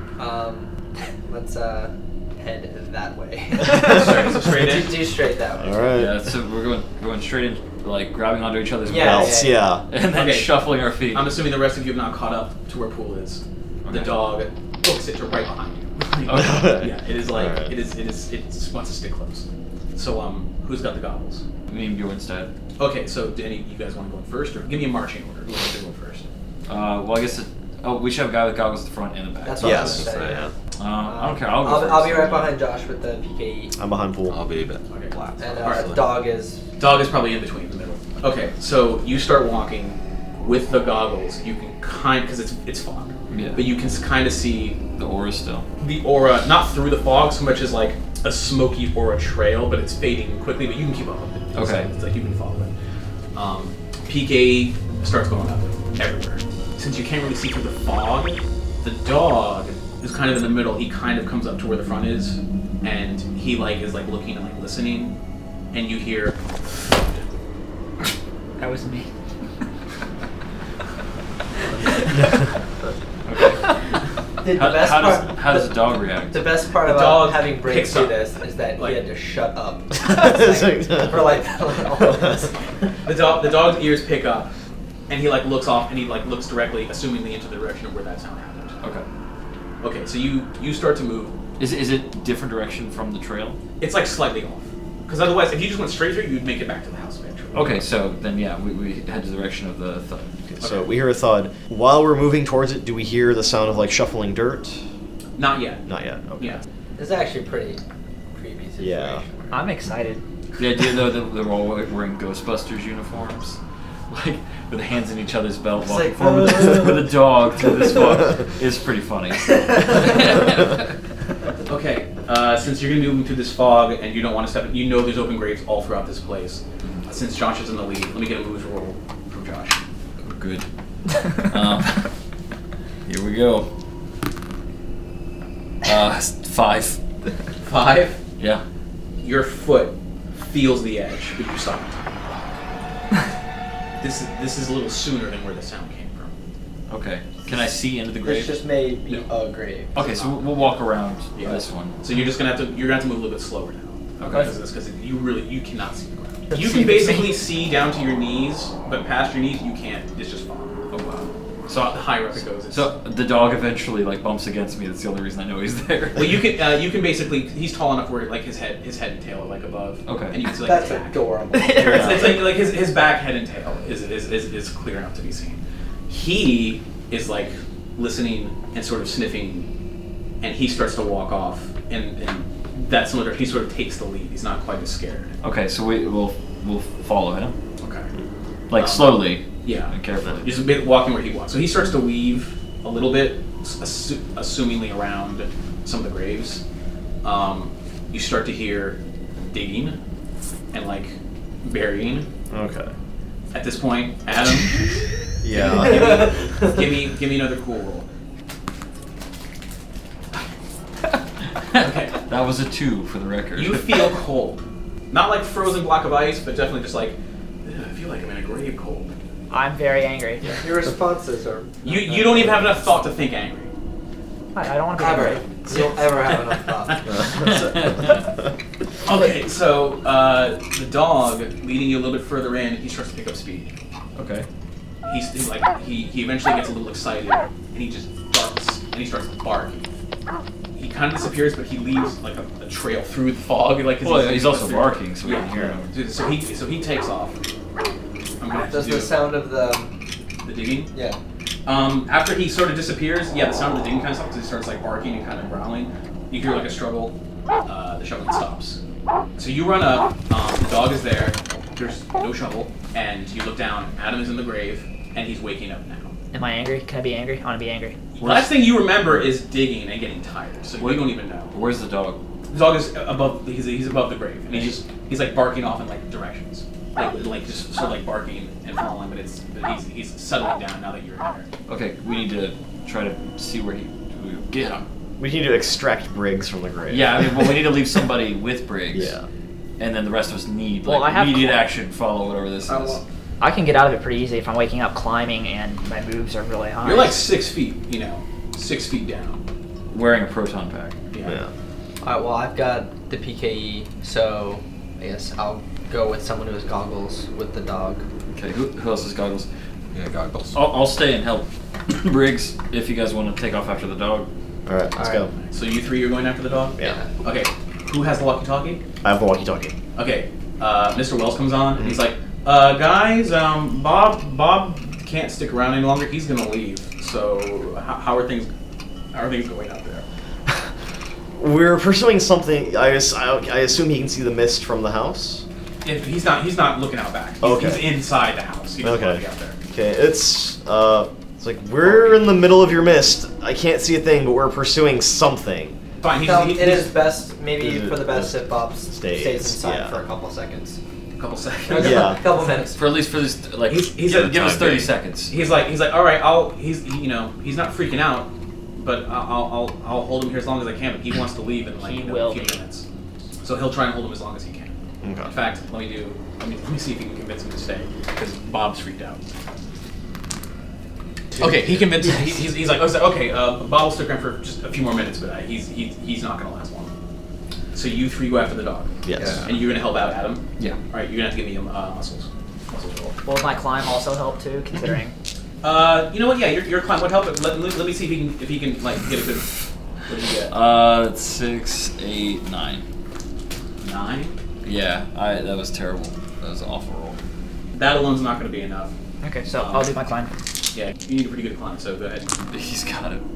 Let's head that way. So straight in. Do straight that way. All right. Yeah. So we're going straight in, grabbing onto each other's Yeah, belts, Belts, yeah. and then Okay. shuffling our feet. I'm assuming the rest of you have not caught up to where Pool is. The Okay. dog books it to right behind you. Okay. Yeah, it is Alright. it wants to stick close. So who's got the goggles? Me and Bjorn instead. Okay, so do any you guys want to go in first, or give me a marching order? Who wants to go in first? Well, I guess. We should have a guy with goggles at the front and the back. That's what Yes. I was gonna say. Yeah. I don't care. I'll go first. I'll be right behind Josh with the PKE. I'm behind Pool. I'll be a bit Okay. last. And Alright. dog is. Dog is probably in between, in the middle. Okay, so you start walking with the goggles. You can because it's fog, Yeah. but you can kind of see The aura still. the aura, not through the fog so much as a smoky aura trail, but it's fading quickly, but you can keep up with it. Okay. So it's you can follow it. PK starts going up everywhere. Since you can't really see through the fog, the dog is kind of in the middle. He kind of comes up to where the front is, and he is looking and listening, and you hear That was me. How does the dog react? The best part The about dog having Briggs picks do up. this is that he had to shut up for all of this. the dog's ears pick up, and he looks off and he looks directly, assumingly into the direction of where that sound happened. Okay. Okay, so you start to move. Is it different direction from the trail? It's slightly off, Because otherwise, if you just went straight through, you'd make it back to the house eventually. Okay, so then yeah, we head to the direction of the thud. Okay, so we hear a thud. While we're moving towards it, do we hear the sound of like shuffling dirt? Not yet. Not yet. Okay. Yeah. This is actually pretty creepy situation. Yeah. I'm excited. The idea though that they're all wearing Ghostbusters uniforms, like with the hands in each other's belt, It's walking like, forward with a dog through this fog is pretty funny. Okay, since you're going to be moving through this fog and you don't want to step in, you know there's open graves all throughout this place. Since Josh is in the lead, let me get a moves roll from Josh. Good. Here we go. 5. 5. Yeah. Your foot feels the edge, but you stopped. This is a little sooner than where the sound came from. Okay. Can I see into the This grave? just may be No. a grave. Okay, so we'll walk around Yeah. this one. So you're just gonna have to move a little bit slower now. Okay. Because of this, because you cannot see the ground. Let's You see can the basically see down to your knees, but past your knees you can't. It's just fog. Oh wow. So the higher up it goes. It's, So the dog eventually like bumps against me. That's the only reason I know he's there. well, you can basically he's tall enough where like his head and tail are like above. Okay. And you can see like That's his back. adorable. It's like his back, head, and tail is clear enough to be seen. He is like listening and sort of sniffing, and he starts to walk off, and that similar. He sort of takes the lead. He's not quite as scared. Okay, so we'll follow him, Okay. like slowly. Yeah. And carefully. Just a bit walking where he walks. So he starts to weave a little bit, assumingly around some of the graves. You start to hear digging and like burying. Okay. At this point, Adam, Yeah. give me another cool roll. Okay. That was a 2 for the record. You feel cold, not like frozen block of ice, but definitely just like "Ugh, I feel like I'm in a grave cold. I'm very angry. Your responses are. You don't even have enough thought to think angry. I don't want to be Ever. angry. You'll ever have enough thought. Okay, so the dog leading you a little bit further in, he starts to pick up speed. Okay. He's like he eventually gets a little excited and he just barks and he starts barking. He kind of disappears, but he leaves like a trail through the fog. Like Well, he's also barking, so we yeah. can hear him. So he takes off. I'm gonna have Does to do the sound of the. the digging. Yeah. After he sort of disappears, yeah, the sound of the digging kind of stops because he starts like barking and kind of growling. You hear like a struggle. The shoveling stops. So you run up. The dog is there. There's no shovel, and you look down. Adam is in the grave, and he's waking up now. Am I angry? Can I be angry? I want to be angry. Last thing you remember is digging and getting tired, so you don't even know. Where's the dog? The dog is above. He's above the grave, and he's like barking off in like directions, like just sort of like barking and following. But he's settling down now that you're in there. Okay, we need to try to see where he. Get him. We need to extract Briggs from the grave. Yeah, I mean, well, we need to leave somebody with Briggs. Yeah. And then the rest of us need Well, I like have immediate cl- action. Follow whatever this is. I can get out of it pretty easy if I'm waking up climbing and my moves are really high. You're like 6 feet, 6 feet down. Wearing a proton pack. Yeah. Alright, well, I've got the PKE, so I guess I'll go with someone who has goggles with the dog. Okay, who else has goggles? Yeah, goggles. I'll stay and help Briggs if you guys want to take off after the dog. All right, let's All right. go. So you three are going after the dog? Yeah. Okay. Who has the walkie-talkie? I have the walkie-talkie. Okay. Mr. Wells comes on and he's like, guys, Bob can't stick around any longer. He's gonna leave. So how are things going out there? We're pursuing something. I assume he can see the mist from the house. If he's not looking out back. He's, Okay. he's inside the house. He doesn't want to be out there. Okay, it's like we're in the middle of your mist. I can't see a thing, but we're pursuing something. Fine. It is best, maybe for the best, if Bob stays Stays, inside yeah. for a couple seconds. a couple seconds. Yeah. A couple minutes. For at least for this, like, He's give us 30 being. seconds. He's like, all right, he's not freaking out, but I'll hold him here as long as I can. But he wants to leave in like He a will few be. minutes, so he'll try and hold him as long as he can. Okay. In fact, let me see if he can convince him to stay because Bob's freaked out. Okay, he convinces. He's like, okay, Bob will stick around for just a few more minutes, but he's not gonna last long. So you three go after the dog. Yes. And you're gonna help out Adam. Yeah. All right, you're gonna have to give me muscles roll. Will my climb also help too, considering? You know what? Yeah, your climb would help. But let me see if he can like get a good. What do you get? 6, 8, 9. 9. Yeah, that was terrible. That was an awful roll. That alone's not going to be enough. Okay, so I'll do my climb. Yeah, you need a pretty good climb, so go ahead. He's got it.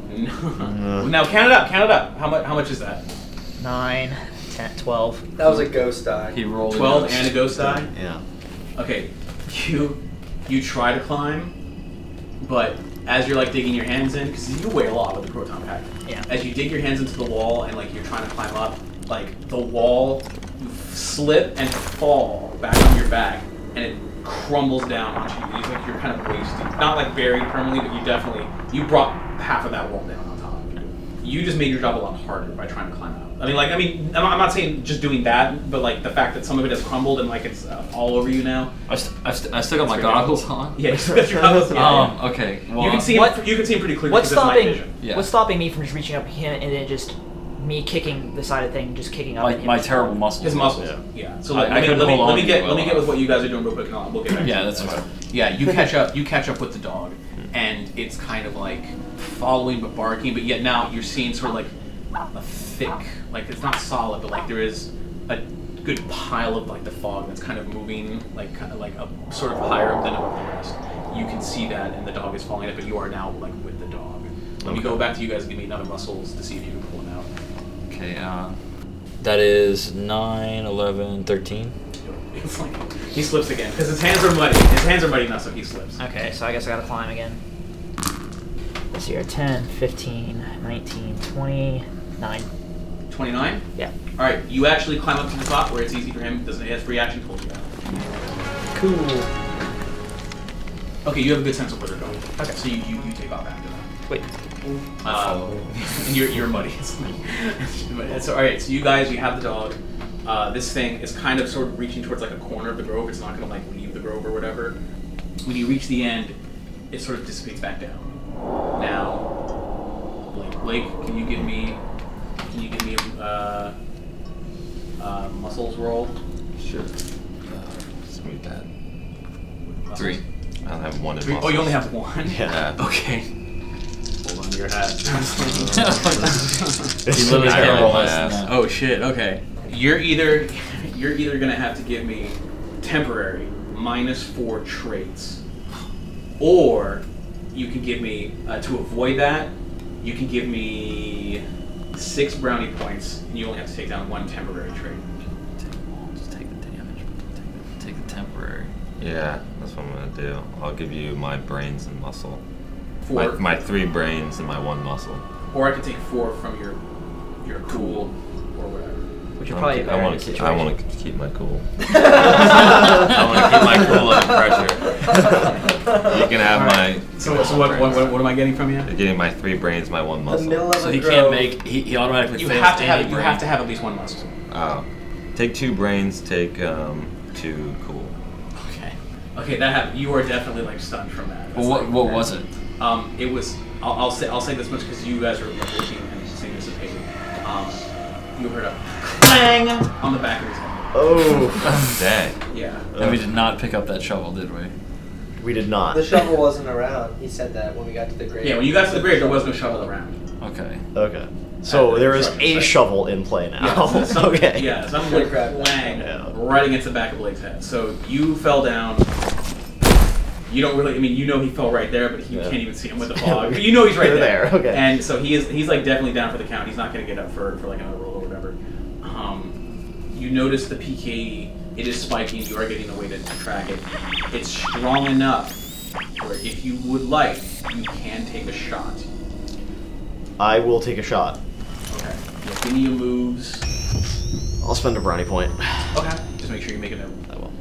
Now count it up. How much is that? 9, 10, 12. That was a ghost die. He rolled 12 and a ghost die? Yeah. Okay, you try to climb, but as you're like digging your hands in, because you weigh a lot with the proton pack. Yeah. As you dig your hands into the wall and like you're trying to climb up, like the wall, you slip and fall back on your back, and it crumbles down onto you. It's like you're kind of wasted. Not like buried permanently, but you brought half of that wall down on top of you. You just made your job a lot harder by trying to climb out. I'm not saying just doing that, but like the fact that some of it has crumbled and like it's all over you now. I still got my goggles on. Yeah, you still got your goggles on. Okay. Well, You can see him pretty clearly. What's because it's night stopping? vision. Yeah. What's stopping me from just reaching up him and then just me kicking the side of the thing, just kicking up? at him? my terrible muscles. His muscles. Yeah. Yeah. So I let couldn't hold on me to get it let me well get with what you guys are doing real quick, and we'll get back. Yeah, to that's that. fine. Yeah, you catch up with the dog, and it's kind of like following but barking, but yet now you're seeing sort of like a thick, like it's not solid, but like there is a good pile of like the fog that's kind of moving, like kind of like a sort of higher up than above the rest. You can see that, and the dog is following it, but you are now like with the dog. Let me go back to you guys and give me another muscles to see if you can pull him out. Okay. That is 9, 11, 13. It's like he slips again because his hands are muddy. His hands are muddy enough, so he slips. Okay, so I guess I gotta climb again. Let's see here, 10, 15, 19, 29. 29? Yeah. All right, you actually climb up to the top where it's easy for him. He has free action to hold you down. Cool. Okay, you have a good sense of where they're going. Okay. So you take off after that. Wait. And you're muddy. So all right, so you guys, you have the dog. This thing is kind of sort of reaching towards like a corner of the grove. It's not going to like leave the grove or whatever. When you reach the end, it sort of dissipates back down. Now, Blake, can you give me a muscles roll? Sure. Smooth that. Muscles? 3. I don't have 1 in 3? muscles. Oh, you only have 1? Yeah. Okay. Hold on to your hat. He literally I can't roll roll my less than ass. that. Oh shit, okay. You're either gonna have to give me temporary -4 traits. Or you can give me to avoid that, you can give me 6 brownie points and you only have to take down 1 temporary trait. Just take the damage. Take the temporary. Yeah, that's what I'm gonna do. I'll give you my brains and muscle. 4. My 3 brains and my 1 muscle. Or I can take 4 from your cool or whatever. Which are probably a I better want situation. to keep my cool. I want to keep my cool under pressure. You can have Alright. my. So what am I getting from you? You're getting my 3 brains, my 1 The muscle. middle of So a he grove. can't make. He automatically. You fails have to have any you brain. have to have at least 1 muscle. Oh. Take 2 brains, take 2 cool. Okay, that happened. You are definitely like stunned from that. Well, what was it? It was. I'll say this much because you guys are like, looking and seeing this page. You heard a clang on the back of his head. Oh, Dang. Yeah. And we did not pick up that shovel, did we? we did not. The shovel wasn't around. He said that when we got to the grave. Yeah. When you got to the grave, there was no shovel around. Okay. Okay. So there is a Sorry. shovel in play now. Yeah. Some, Okay. Yeah. Something like Grab that. clang Yeah. right against the back of Blake's head. So you fell down. You don't really. I mean, you know he fell right there, but you Yeah. can't even see him with the fog. But you know he's right You're there. there, okay. And so he's like definitely down for the count. He's not going to get up for like another roll or whatever. You notice the PKE. It is spiking. You are getting a way to track it. It's strong enough where if you would like, you can take a shot. I will take a shot. Okay. Give me your moves. I'll spend a brownie point. Okay. Just make sure you make a note. I will.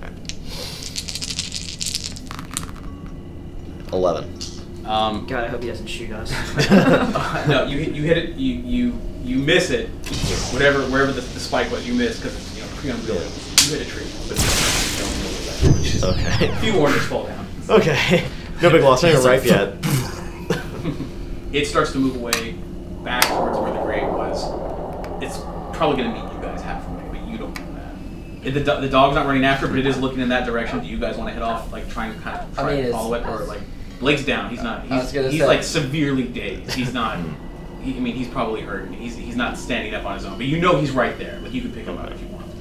11. God, I hope he doesn't shoot us. No, you hit it. You miss it. Wherever the spike was, you missed because it's pre-unwieldy. You hit a tree, but you don't know that much. Okay. A few orders fall down. Okay. No big loss. Not even ripe yet. It starts to move away back towards where the grave was. It's probably going to meet you guys halfway, but you don't know that. The dog's not running after, but it is looking in that direction. Do you guys want to head off, like try and follow it, or like Blake's down? He's not. He's like severely dazed. He's not. He's probably hurt. He's not standing up on his own, but you know he's right there. Like you can pick him up if you want.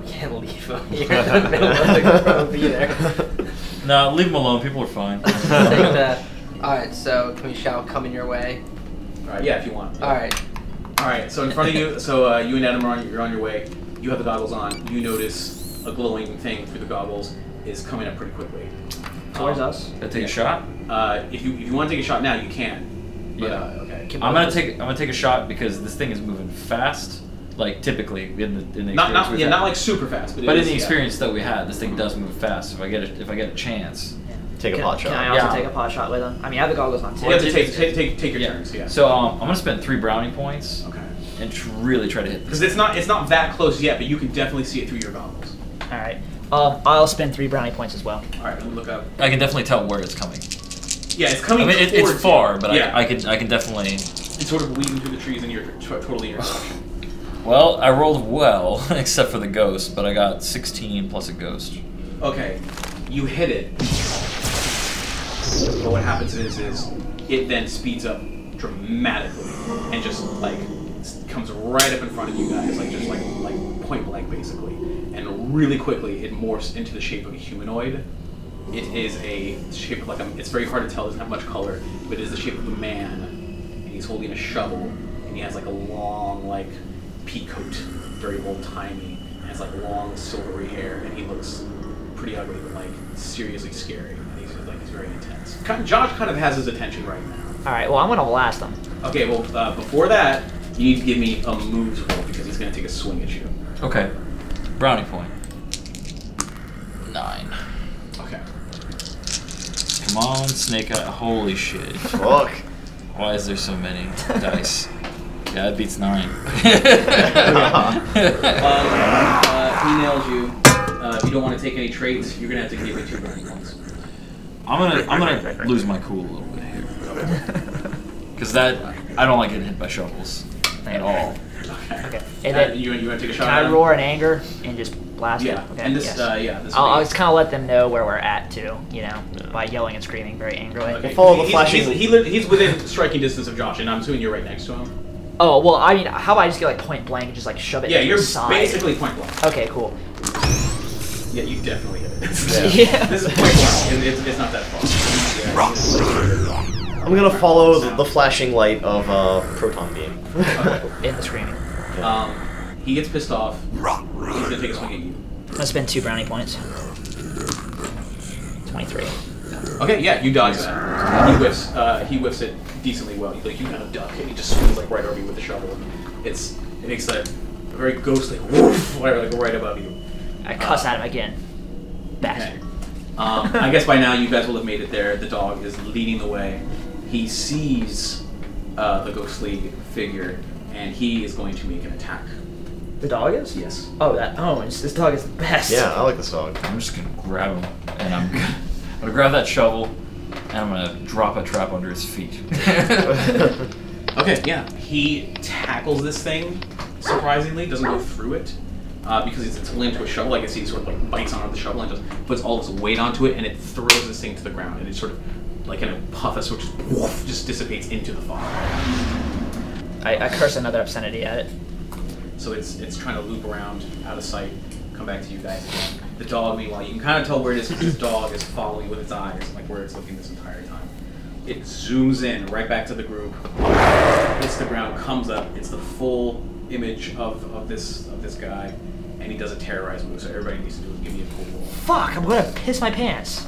We can't leave him here in the middle of the road be there. No, leave them alone. People are fine. Alright, so can we shout "come in your way"? Alright, yeah, if you want. Alright. Alright, so in front of you, so you and Adam you're on your way. You have the goggles on. You notice a glowing thing through the goggles is coming up pretty quickly. Towards us. Can I take a shot? If you want to take a shot now, you can. But, Yeah. Okay. I'm gonna take a shot because this thing is moving fast. Like typically in the experience Not we've had. not like super fast, but But it in the is, experience that we had, this thing does move fast. If I get a chance. Take a pot shot. Can I also Yeah. take a pot shot with him? I mean, I have the goggles on too. You have to take your turns. Yeah. So I'm gonna spend 3 brownie points Okay. and really try to hit this. Because it's not that close yet, but you can definitely see it through your goggles. All right. I'll spend 3 brownie points as well. All right, let me look up. I can definitely tell where it's coming. Yeah, it's coming. I mean, it's towards far, you. but yeah. I can definitely. It's sort of weaving through the trees, and you're totally in your direction. Well, I rolled well, except for the ghost, but I got 16 plus a ghost. Okay, you hit it. But what happens is it then speeds up dramatically and just like comes right up in front of you guys, like just like point blank basically, and really quickly it morphs into the shape of a humanoid. It is a shape of it's very hard to tell. It doesn't have much color, but it is the shape of a man, and he's holding a shovel, and he has like a long pea coat, very old timey, and has like long silvery hair, and he looks pretty ugly, but like seriously scary. And he's very intense. Josh kind of has his attention right now. All right. Well, I'm gonna blast him. Okay, well before that, you need to give me a moves roll because he's gonna take a swing at you. Okay. Brownie point. 9. Okay. Come on, Snake Eye. Holy shit. Fuck. Why is there so many dice? Yeah, that beats 9. He nails you. If you don't want to take any traits, you're gonna have to give me 2 brownie points. I'm gonna lose my cool a little bit here. Because I don't like getting hit by shovels at all. Okay. And then you want to take a shot? can I roar in anger and just blast Yeah. it? Okay, And this, yes. this. I'll just kind of let them know where we're at too, by yelling and screaming very angrily. Okay. Follow the flashing- He's within striking distance of Josh, and I'm assuming you're right next to him. Oh well, I mean, how about I just get point blank and just shove it? Yeah, to you're the side? basically point blank. Okay, cool. Yeah, you definitely hit it. Yeah. This is point blank. It's not that far. Yeah, I'm gonna follow the flashing light of proton beam. In the screaming. He gets pissed off. He's gonna take a swing at you. I'm gonna spend 2 brownie points. 23. Okay, yeah, you dodge that. He whiffs it decently well. You kind of duck, and he just swings right over you with the shovel. It makes a very ghostly woof, right above you. I cuss at him again. Bastard. Okay. I guess by now you guys will have made it there. The dog is leading the way. He sees the ghostly figure, and he is going to make an attack. The dog is? Yes. Oh, this dog is the best. Yeah, I like this dog. I'm just gonna grab him, and I'm gonna grab that shovel, and I'm gonna drop a trap under his feet. Okay, yeah. He tackles this thing, surprisingly, doesn't go through it, because it's linked to a shovel. I guess he sort of bites onto the shovel and just puts all this weight onto it, and it throws this thing to the ground, and it sort of, in a puff, it sort of just dissipates into the fire. I curse another obscenity at it. So it's trying to loop around out of sight, come back to you guys again. The dog, meanwhile, you can kind of tell where it is because the dog is following you with its eyes, where it's looking this entire time. It zooms in right back to the group, hits the ground, comes up. It's the full image of this guy, and he does a terrorize move. So everybody needs to give me a cool roll. Fuck, I'm gonna piss my pants.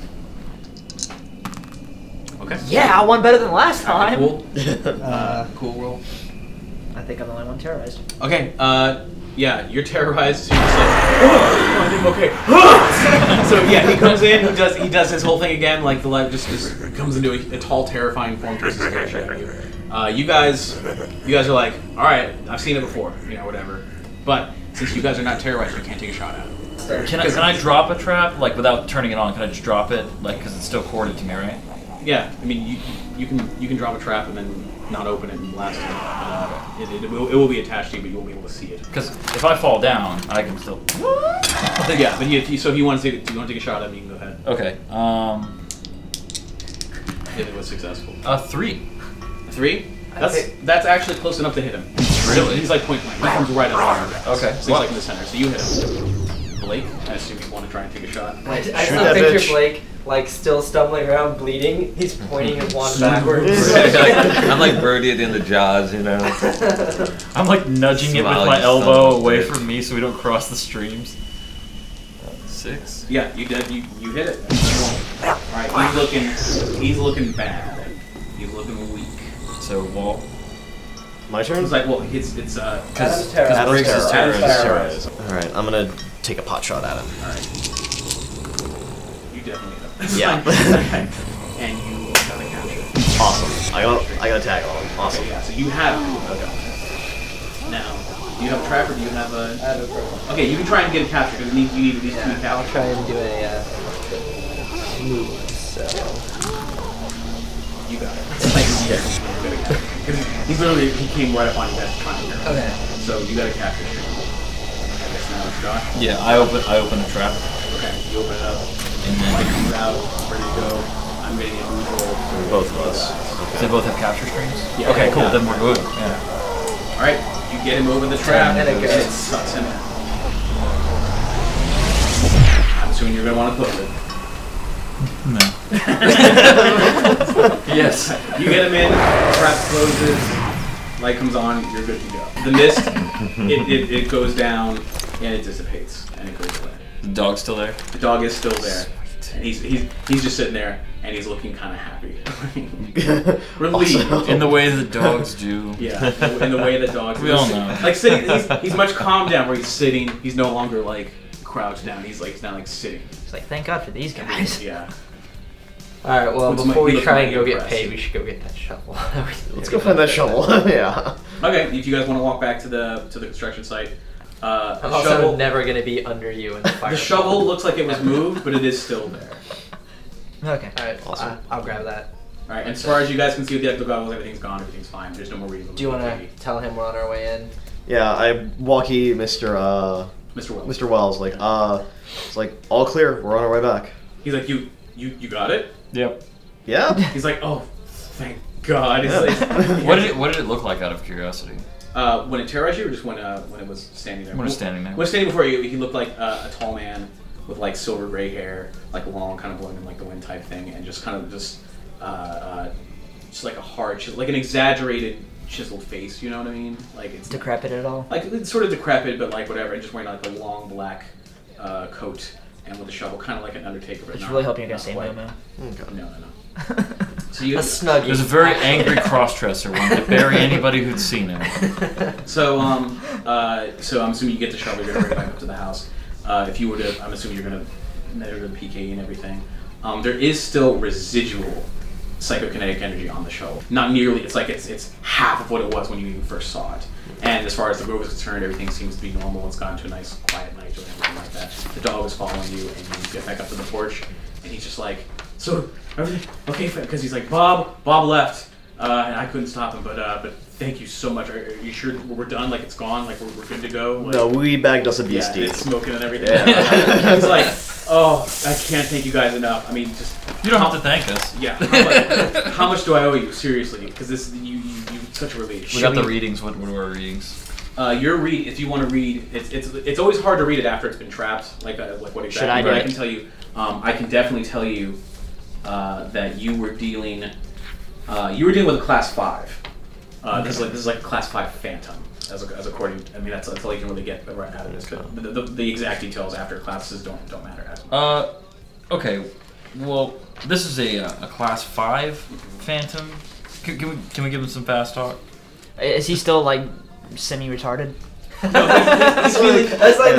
Okay. Yeah, I won better than last time. Cool. Cool roll. I think I'm the only one terrorized. Okay. Yeah, you're terrorized. So you're just okay. So yeah, he comes in. He does his whole thing again. The light just comes into a tall, terrifying form, tries to scare shit out of you. You guys are like, all right, I've seen it before, whatever. But since you guys are not terrorized, you can't take a shot at it. Can I drop a trap without turning it on? Can I just drop it because it's still corded to me, right? Yeah, I mean you can drop a trap and then not open it and blast it. It will be attached to you, but you won't be able to see it. Because if I fall down, I can still. Yeah, but so if you want to take a shot at me, you can go ahead. Okay. If it was successful. 3. 3? That's actually close enough to hit him. Really? He's point blank. He comes right up on you. Okay. So he's in the center. So you hit him. Blake. I assume you want to try and take a shot. I Shoot still that picture bitch. Blake like still stumbling around, bleeding. He's pointing his wand backwards. I'm like Birdie at the end of Jaws, you know. I'm like nudging it with Smiling my son of elbow a away bitch. from me so we don't cross the streams. 6. Yeah, you did. You hit it. All right, he's looking bad. He's looking weak. So wall. My turn? It's like, well, it's Adam's terror. Adam's Briggs is terror. terrorized. Alright, I'm gonna take a pot shot at him. all right. You definitely hit. Yeah. Okay. And you got a capture. Awesome. I got a tag on him. Awesome. Okay, yeah. So you have. Okay. Now, do you have a trap or do you have a? I have a problem. Okay, you can try and get a capture because you need at least 2 I'll captures. try and do a move. So You got it. It's like he's literally he came right up on you. That's trying to. okay. So you got to capture. I guess now it's Josh. Yeah, I open the trap Okay, you open it up. and Mike then comes out, ready to go. I'm getting a move roll. Both of us. they both have capture streams. Yeah, Okay, cool. yeah. Then we're good. Yeah. All right, you get him over the trap, And it goes. it sucks him in. I'm assuming you're gonna want to close it. No. Yes. You get him in, trap closes, light comes on, you're good to go. The mist, it goes down and it dissipates and it goes away. The dog's still there. The dog is still there, and he's just sitting there and he's looking kind of happy, relieved. Also- In the way that dogs do. Yeah, in the way that dogs. We all know. Like sitting, he's much calmed down where he's sitting. He's no longer like crouched down. He's now like sitting. It's like, thank God for these guys. Yeah. All right. Well, Looks before he we looks try and mighty go get impressed. paid, we should go get that shovel. Let's go find that shovel. Yeah. Okay, if you guys want to walk back to the construction site, I'm the also shovel. never gonna be under you in the fire. The shovel looks like it was moved, but it is still there. Okay. All right. Awesome. I'll grab that. All right, and as far as you guys can see with the ecto goggles, everything's gone. Everything's fine. There's no more reading. Do you want to tell him we're on our way in? Yeah, I walkie Mr. Mr. Wells? Mr. Wells, it's like, all clear, we're on our way back. He's like, you got it? Yep. Yeah? He's like, oh, thank God. He's Yeah. like, What did it look like out of curiosity? when it terrorized you, or just when it was standing there? When it was standing there. When it was standing before you, he looked like a tall man with like silver gray hair, like long, kind of blowing in like the wind type thing, and just kind of just like a hard, like an exaggerated chiseled face. You know what I mean? Like it's Decrepit at all? like it's sort of decrepit, but like whatever, and just wearing like a long black coat and with a shovel, kind of like an Undertaker. But I was not- really hoping you're not going to say quite. Momo. Okay. No. So you A snuggie. There's a very angry cross-dresser wanting to bury anybody who'd seen him. So I'm assuming you get the shovel, you're gonna bring it back up to the house. If you were to, I'm assuming you're gonna measure the PK and everything. There is still residual psychokinetic energy on the shovel. Not nearly. It's like it's half of what it was when you first saw it. And as far as the grove is concerned, everything seems to be normal. It's gotten to a nice quiet night or anything like that. The dog is following you, and you get back up to the porch, and he's just like, so everything okay? Because he's like, Bob left, and I couldn't stop him, but thank you so much. Are you sure we're done? Like it's gone? Like we're good to go? Like, No, we bagged us a yeah, beastie. it's smoking and everything. Yeah. He's like, oh, I can't thank you guys enough. I mean, just You don't have to thank us. yeah. How much do I owe you? Seriously, because this you such a relief. We got the readings. What are our readings? Your read, if you want to read, it's always hard to read it after it's been trapped. Like what exactly? Should I do but I it? can tell you. I can definitely tell you that you were dealing. You were dealing with a class 5. This is like a class 5 phantom. As according, I mean that's all you can really get right out of this. But the exact details after classes don't matter as much. Okay. Well, this is a class 5 phantom. Can we give him some fast talk? Is he still like semi-retarded? He's feeling, That's like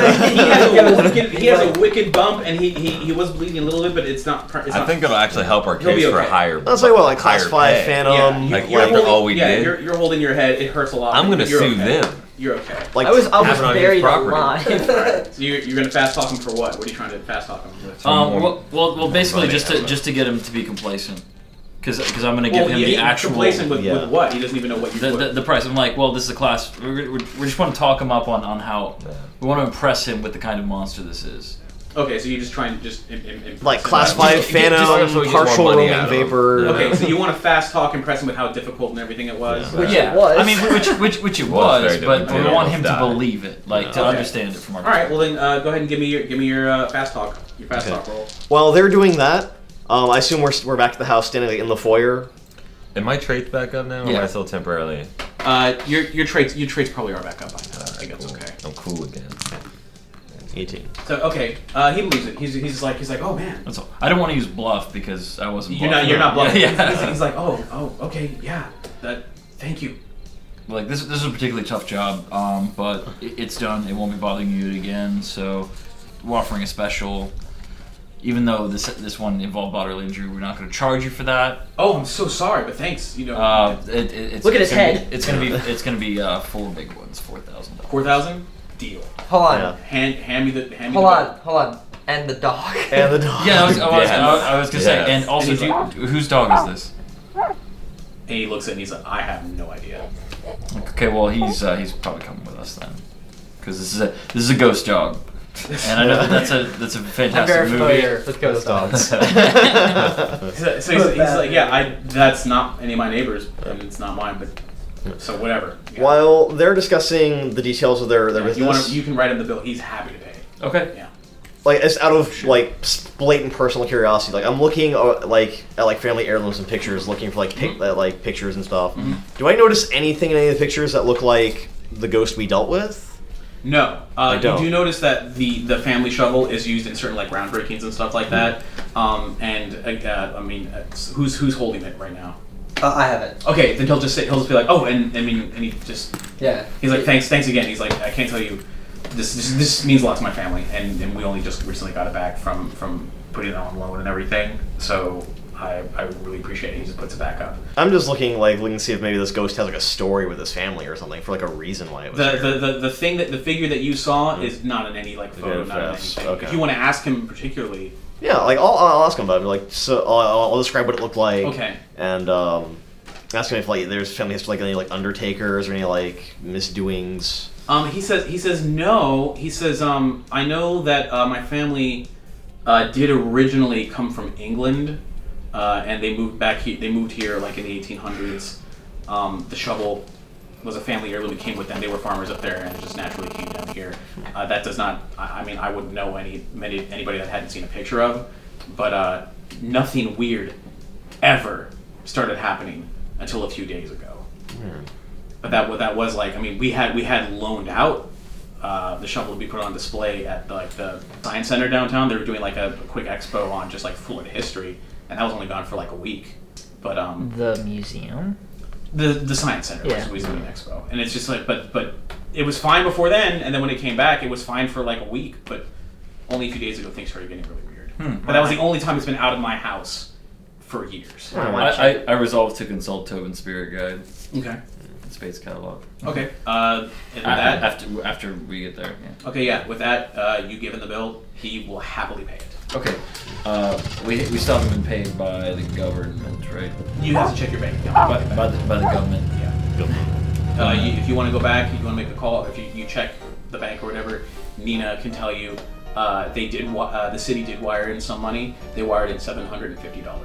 he has a wicked bump, and he was bleeding a little bit, but it's not. I think it'll actually help our He'll be case for a okay. higher. That's like what, like class higher 5 pay. Phantom, Like, you're after all we yeah, did? You're holding your head. It hurts a lot. I'm gonna You're sue okay. them. You're okay. like I was Have it on his buried property. alive. So you're gonna fast talk him for what? What are you trying to fast talk him with? Well, basically money just out of to get him to be complacent, because I'm gonna give him yeah, the actual complacent with yeah. what? He doesn't even know what you put. the price. I'm like, well, this is a class. We just want to talk him up on how we want to impress him with the kind of monster this is. Okay, so you're just trying to just Like impress him. class 5 just phantom, more partial money roaming out of him. vapor. Okay, so you want to fast talk, impress him with how difficult and everything it was. Yeah. Which Yeah. it was. I mean, which it Was was, very but difficult. we want him Almost to died. believe it, like to Okay. understand it from our. All right, well then go ahead and give me your fast talk. Your fast Okay. talk roll. While they're doing that, I assume we're back at the house, standing like, in the foyer. Am my traits back up now, or Yeah. am I still temporarily? Your traits probably are back up by now. I think that's okay. I'm cool again. 18. So okay, he believes it. He's like oh man. That's all. I don't want to use bluff because I wasn't. You're bluffing. not bluffing. Yeah. He's like oh okay yeah thank you. Like this is a particularly tough job, but it's done. It won't be bothering you again. So we're offering a special. Even though this one involved bodily injury, we're not going to charge you for that. Oh, I'm so sorry, but thanks. You know, It's Look at his gonna head. It's gonna be 4 big ones, $4,000. 4,000 deal. Hold on. Yeah. Hand me the Hold on. And the dog. And the dog. Yeah, I was gonna say, Yes. and also, And whose dog is this? And he looks at it and he's like, I have no idea. Okay, well he's probably coming with us then, because this is a ghost dog, and I know that's a I'm fantastic very movie. familiar with ghost dogs. So he's like, yeah, that's not any of my neighbors, and it's not mine, but so whatever. Yeah. While they're discussing the details of their Yeah, business, you can write him the bill. He's happy to pay. Okay. Yeah. like it's out of like blatant personal curiosity. Like I'm looking at family heirlooms and pictures, looking for pictures and stuff. Mhm. Do I notice anything in any of the pictures that look like the ghost we dealt with? No, I don't. You do notice that the family shovel is used in certain like groundbreakings and stuff like that. I mean, who's holding it right now? I have it. Okay, then he'll just be like, oh, and he just Yeah. he's like, thanks again. He's like, I can't tell you, this means a lot to my family, and we only just recently got it back from putting it on loan and everything. So I really appreciate it. He just puts it back up. I'm just looking to see if maybe this ghost has like a story with his family or something for like a reason why it was here. The figure that you saw is not in any like photo, not in Photographs, anything. okay. If you want to ask him particularly, Yeah, like I'll ask him about it. Like, so I'll describe what it looked like. Okay. And ask him if like there's family history, like any like undertakers or any like misdoings. he says no. He says I know that my family did originally come from England, and they moved back here. They moved here like in the 1800s. The shovel was a family heirloom. It came with them. They were farmers up there, and it just naturally came down here. That does not. I mean, I wouldn't know anybody that hadn't seen a picture of, but nothing weird ever started happening until a few days ago. But that was like, I mean, we had loaned out the shovel to be put on display at like the science center downtown. They were doing like a quick expo on just like Florida history, and that was only gone for like a week. But The museum. the science center Yeah. was doing an expo, and it's just like, but it was fine before then, and then when it came back, it was fine for like a week. But only a few days ago, things started getting really weird. But that was the only time it's been out of my house for years. I resolved to consult Tobin's spirit guide, Okay. Space catalog. Okay. And with that, After we get there. Yeah. okay, yeah. With that, you give him the bill. He will happily pay it. Okay. We still haven't been paid by the government, right? You have to check your bank account. By the government. Yeah. If you want to go back, if you want to make a call, if you check the bank or whatever, Nina can tell you they did. The city did wire in some money. They wired in $750.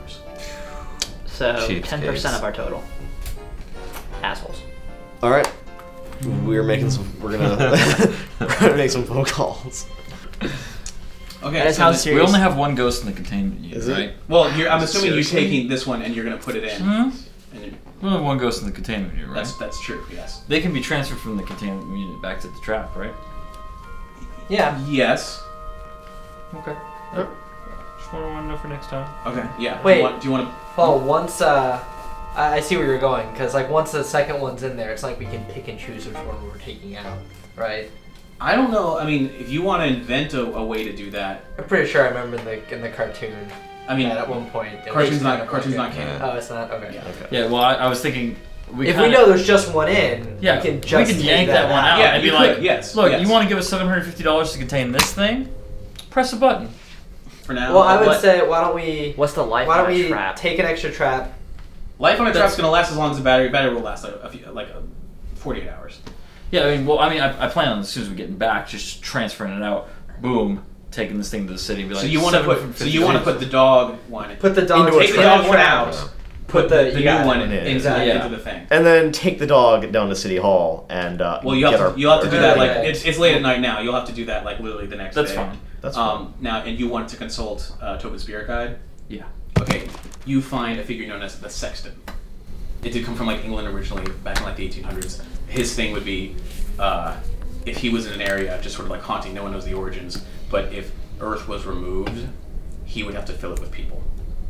So Cheapskates. 10% of our total. Assholes. All right, we're gonna make some phone calls. Okay. That so sounds this- serious. We only have one ghost in the containment unit, Is it? right? Well, I'm assuming Seriously? you're taking this one and you're going to put it in. Hmm? And We only have one ghost in the containment unit, right? that's true. Yes. They can be transferred from the containment unit back to the trap, right? Yeah. Yes. Okay. Just want to know for next time. Okay. Yeah. Wait. Do you want to? Well, once I see where you're going, because like once the second one's in there, it's like we can pick and choose which one we're taking out, right? I don't know. I mean, if you want to invent a way to do that, I'm pretty sure I remember in the cartoon. I mean, that at one point. it cartoon's was not kind of like canon. Oh, it's not. Okay. Yeah. Yeah, well, I was thinking... If we kinda- know there's just one in, Yeah, we can just take yank that one out Yeah, and you be could, like, yes, look, yes. you want to give us $750 to contain this thing? Press a button. For now. Well, I would what- say why don't we Why don't on a we trap? take an extra trap? Life on a That's- trap's gonna last as long as the battery. Battery will last like 48 hours. Yeah, I mean, I plan on as soon as we get back, just transferring it out. Boom. taking this thing to the city and be like, So you want to put the dog one. Put the dog. Take the dog one out. Put the new one Exactly. into the thing. And then take the dog down to City Hall and Well, you'll have to do that. Like it's late at night now. You'll have to do that like literally the next day. That's fine. That's fine. Now, and you want to consult Tobin's Spirit Guide. Yeah. Okay. You find a figure known as the Sexton. It did come from like England originally, back in like the 1800s. His thing would be, if he was in an area just sort of like haunting, no one knows the origins. But if Earth was removed, he would have to fill it with people.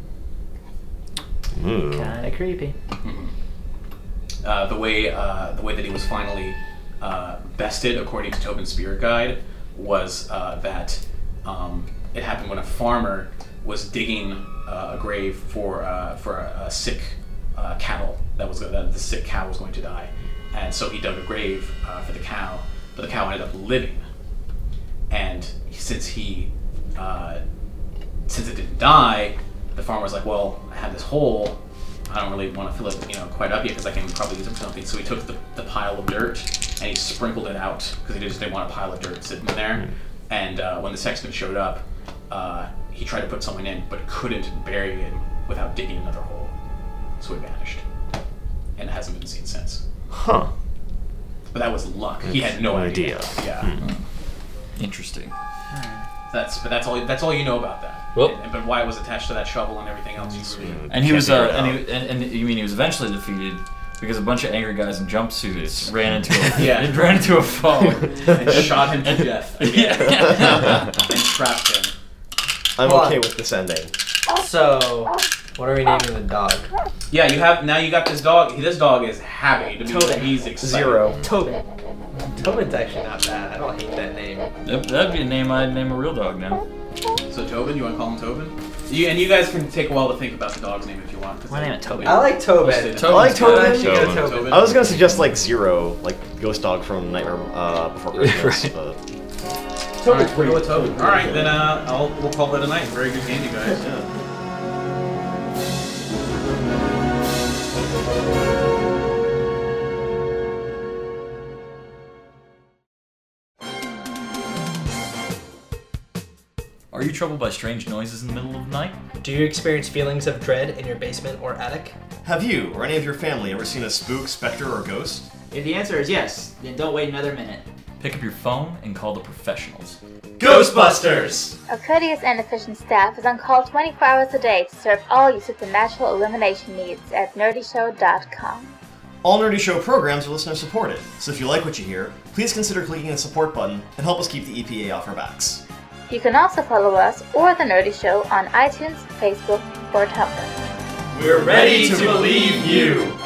Kind of creepy. Mm-hmm. The way that he was finally bested, according to Tobin's Spirit Guide, was that it happened when a farmer was digging a grave for a sick cattle that the sick cow was going to die, and so he dug a grave for the cow, but the cow ended up living, and since it didn't die, the farmer was like, well, I have this hole, I don't really want to fill it, quite up yet because I can probably use it for something. So he took the pile of dirt and he sprinkled it out because he just didn't want a pile of dirt sitting in there. And when the sexton showed up, he tried to put someone in, but couldn't bury him without digging another hole. So he vanished, and it hasn't been seen since. Huh. But that was luck. He had no idea. Yeah. Interesting. That's all you know about that. Well, but why it was attached to that shovel and everything else, and he was and you mean he was eventually defeated because a bunch of angry guys in jumpsuits ran into a foe and shot him to death. And trapped him. I'm okay with this ending. So, what are we naming the dog? Yeah, you got this dog. This dog is happy to be Tobin. He's excited. Zero. Tobin. Tobin's actually not bad. I don't hate that name. That'd be a name I'd name a real dog now. So Tobin, you want to call him Tobin? You guys can take a while to think about the dog's name if you want. Why name it Tobin? I like Tobin. I like Tobin. Tobin. I was gonna suggest like Zero, like Ghost Dog from Nightmare Before Christmas. But... Tobin's pretty good. Tobin. All right, then we'll call it a night. Very good game, you guys. Yeah. Are you troubled by strange noises in the middle of the night? Do you experience feelings of dread in your basement or attic? Have you or any of your family ever seen a spook, specter, or ghost? If the answer is yes, then don't wait another minute. Pick up your phone and call the professionals. Ghostbusters! A courteous and efficient staff is on call 24 hours a day to serve all your supernatural illumination needs at nerdyshow.com. All Nerdy Show programs are listener supported, so if you like what you hear, please consider clicking the support button and help us keep the EPA off our backs. You can also follow us or The Nerdy Show on iTunes, Facebook, or Tumblr. We're ready to believe you!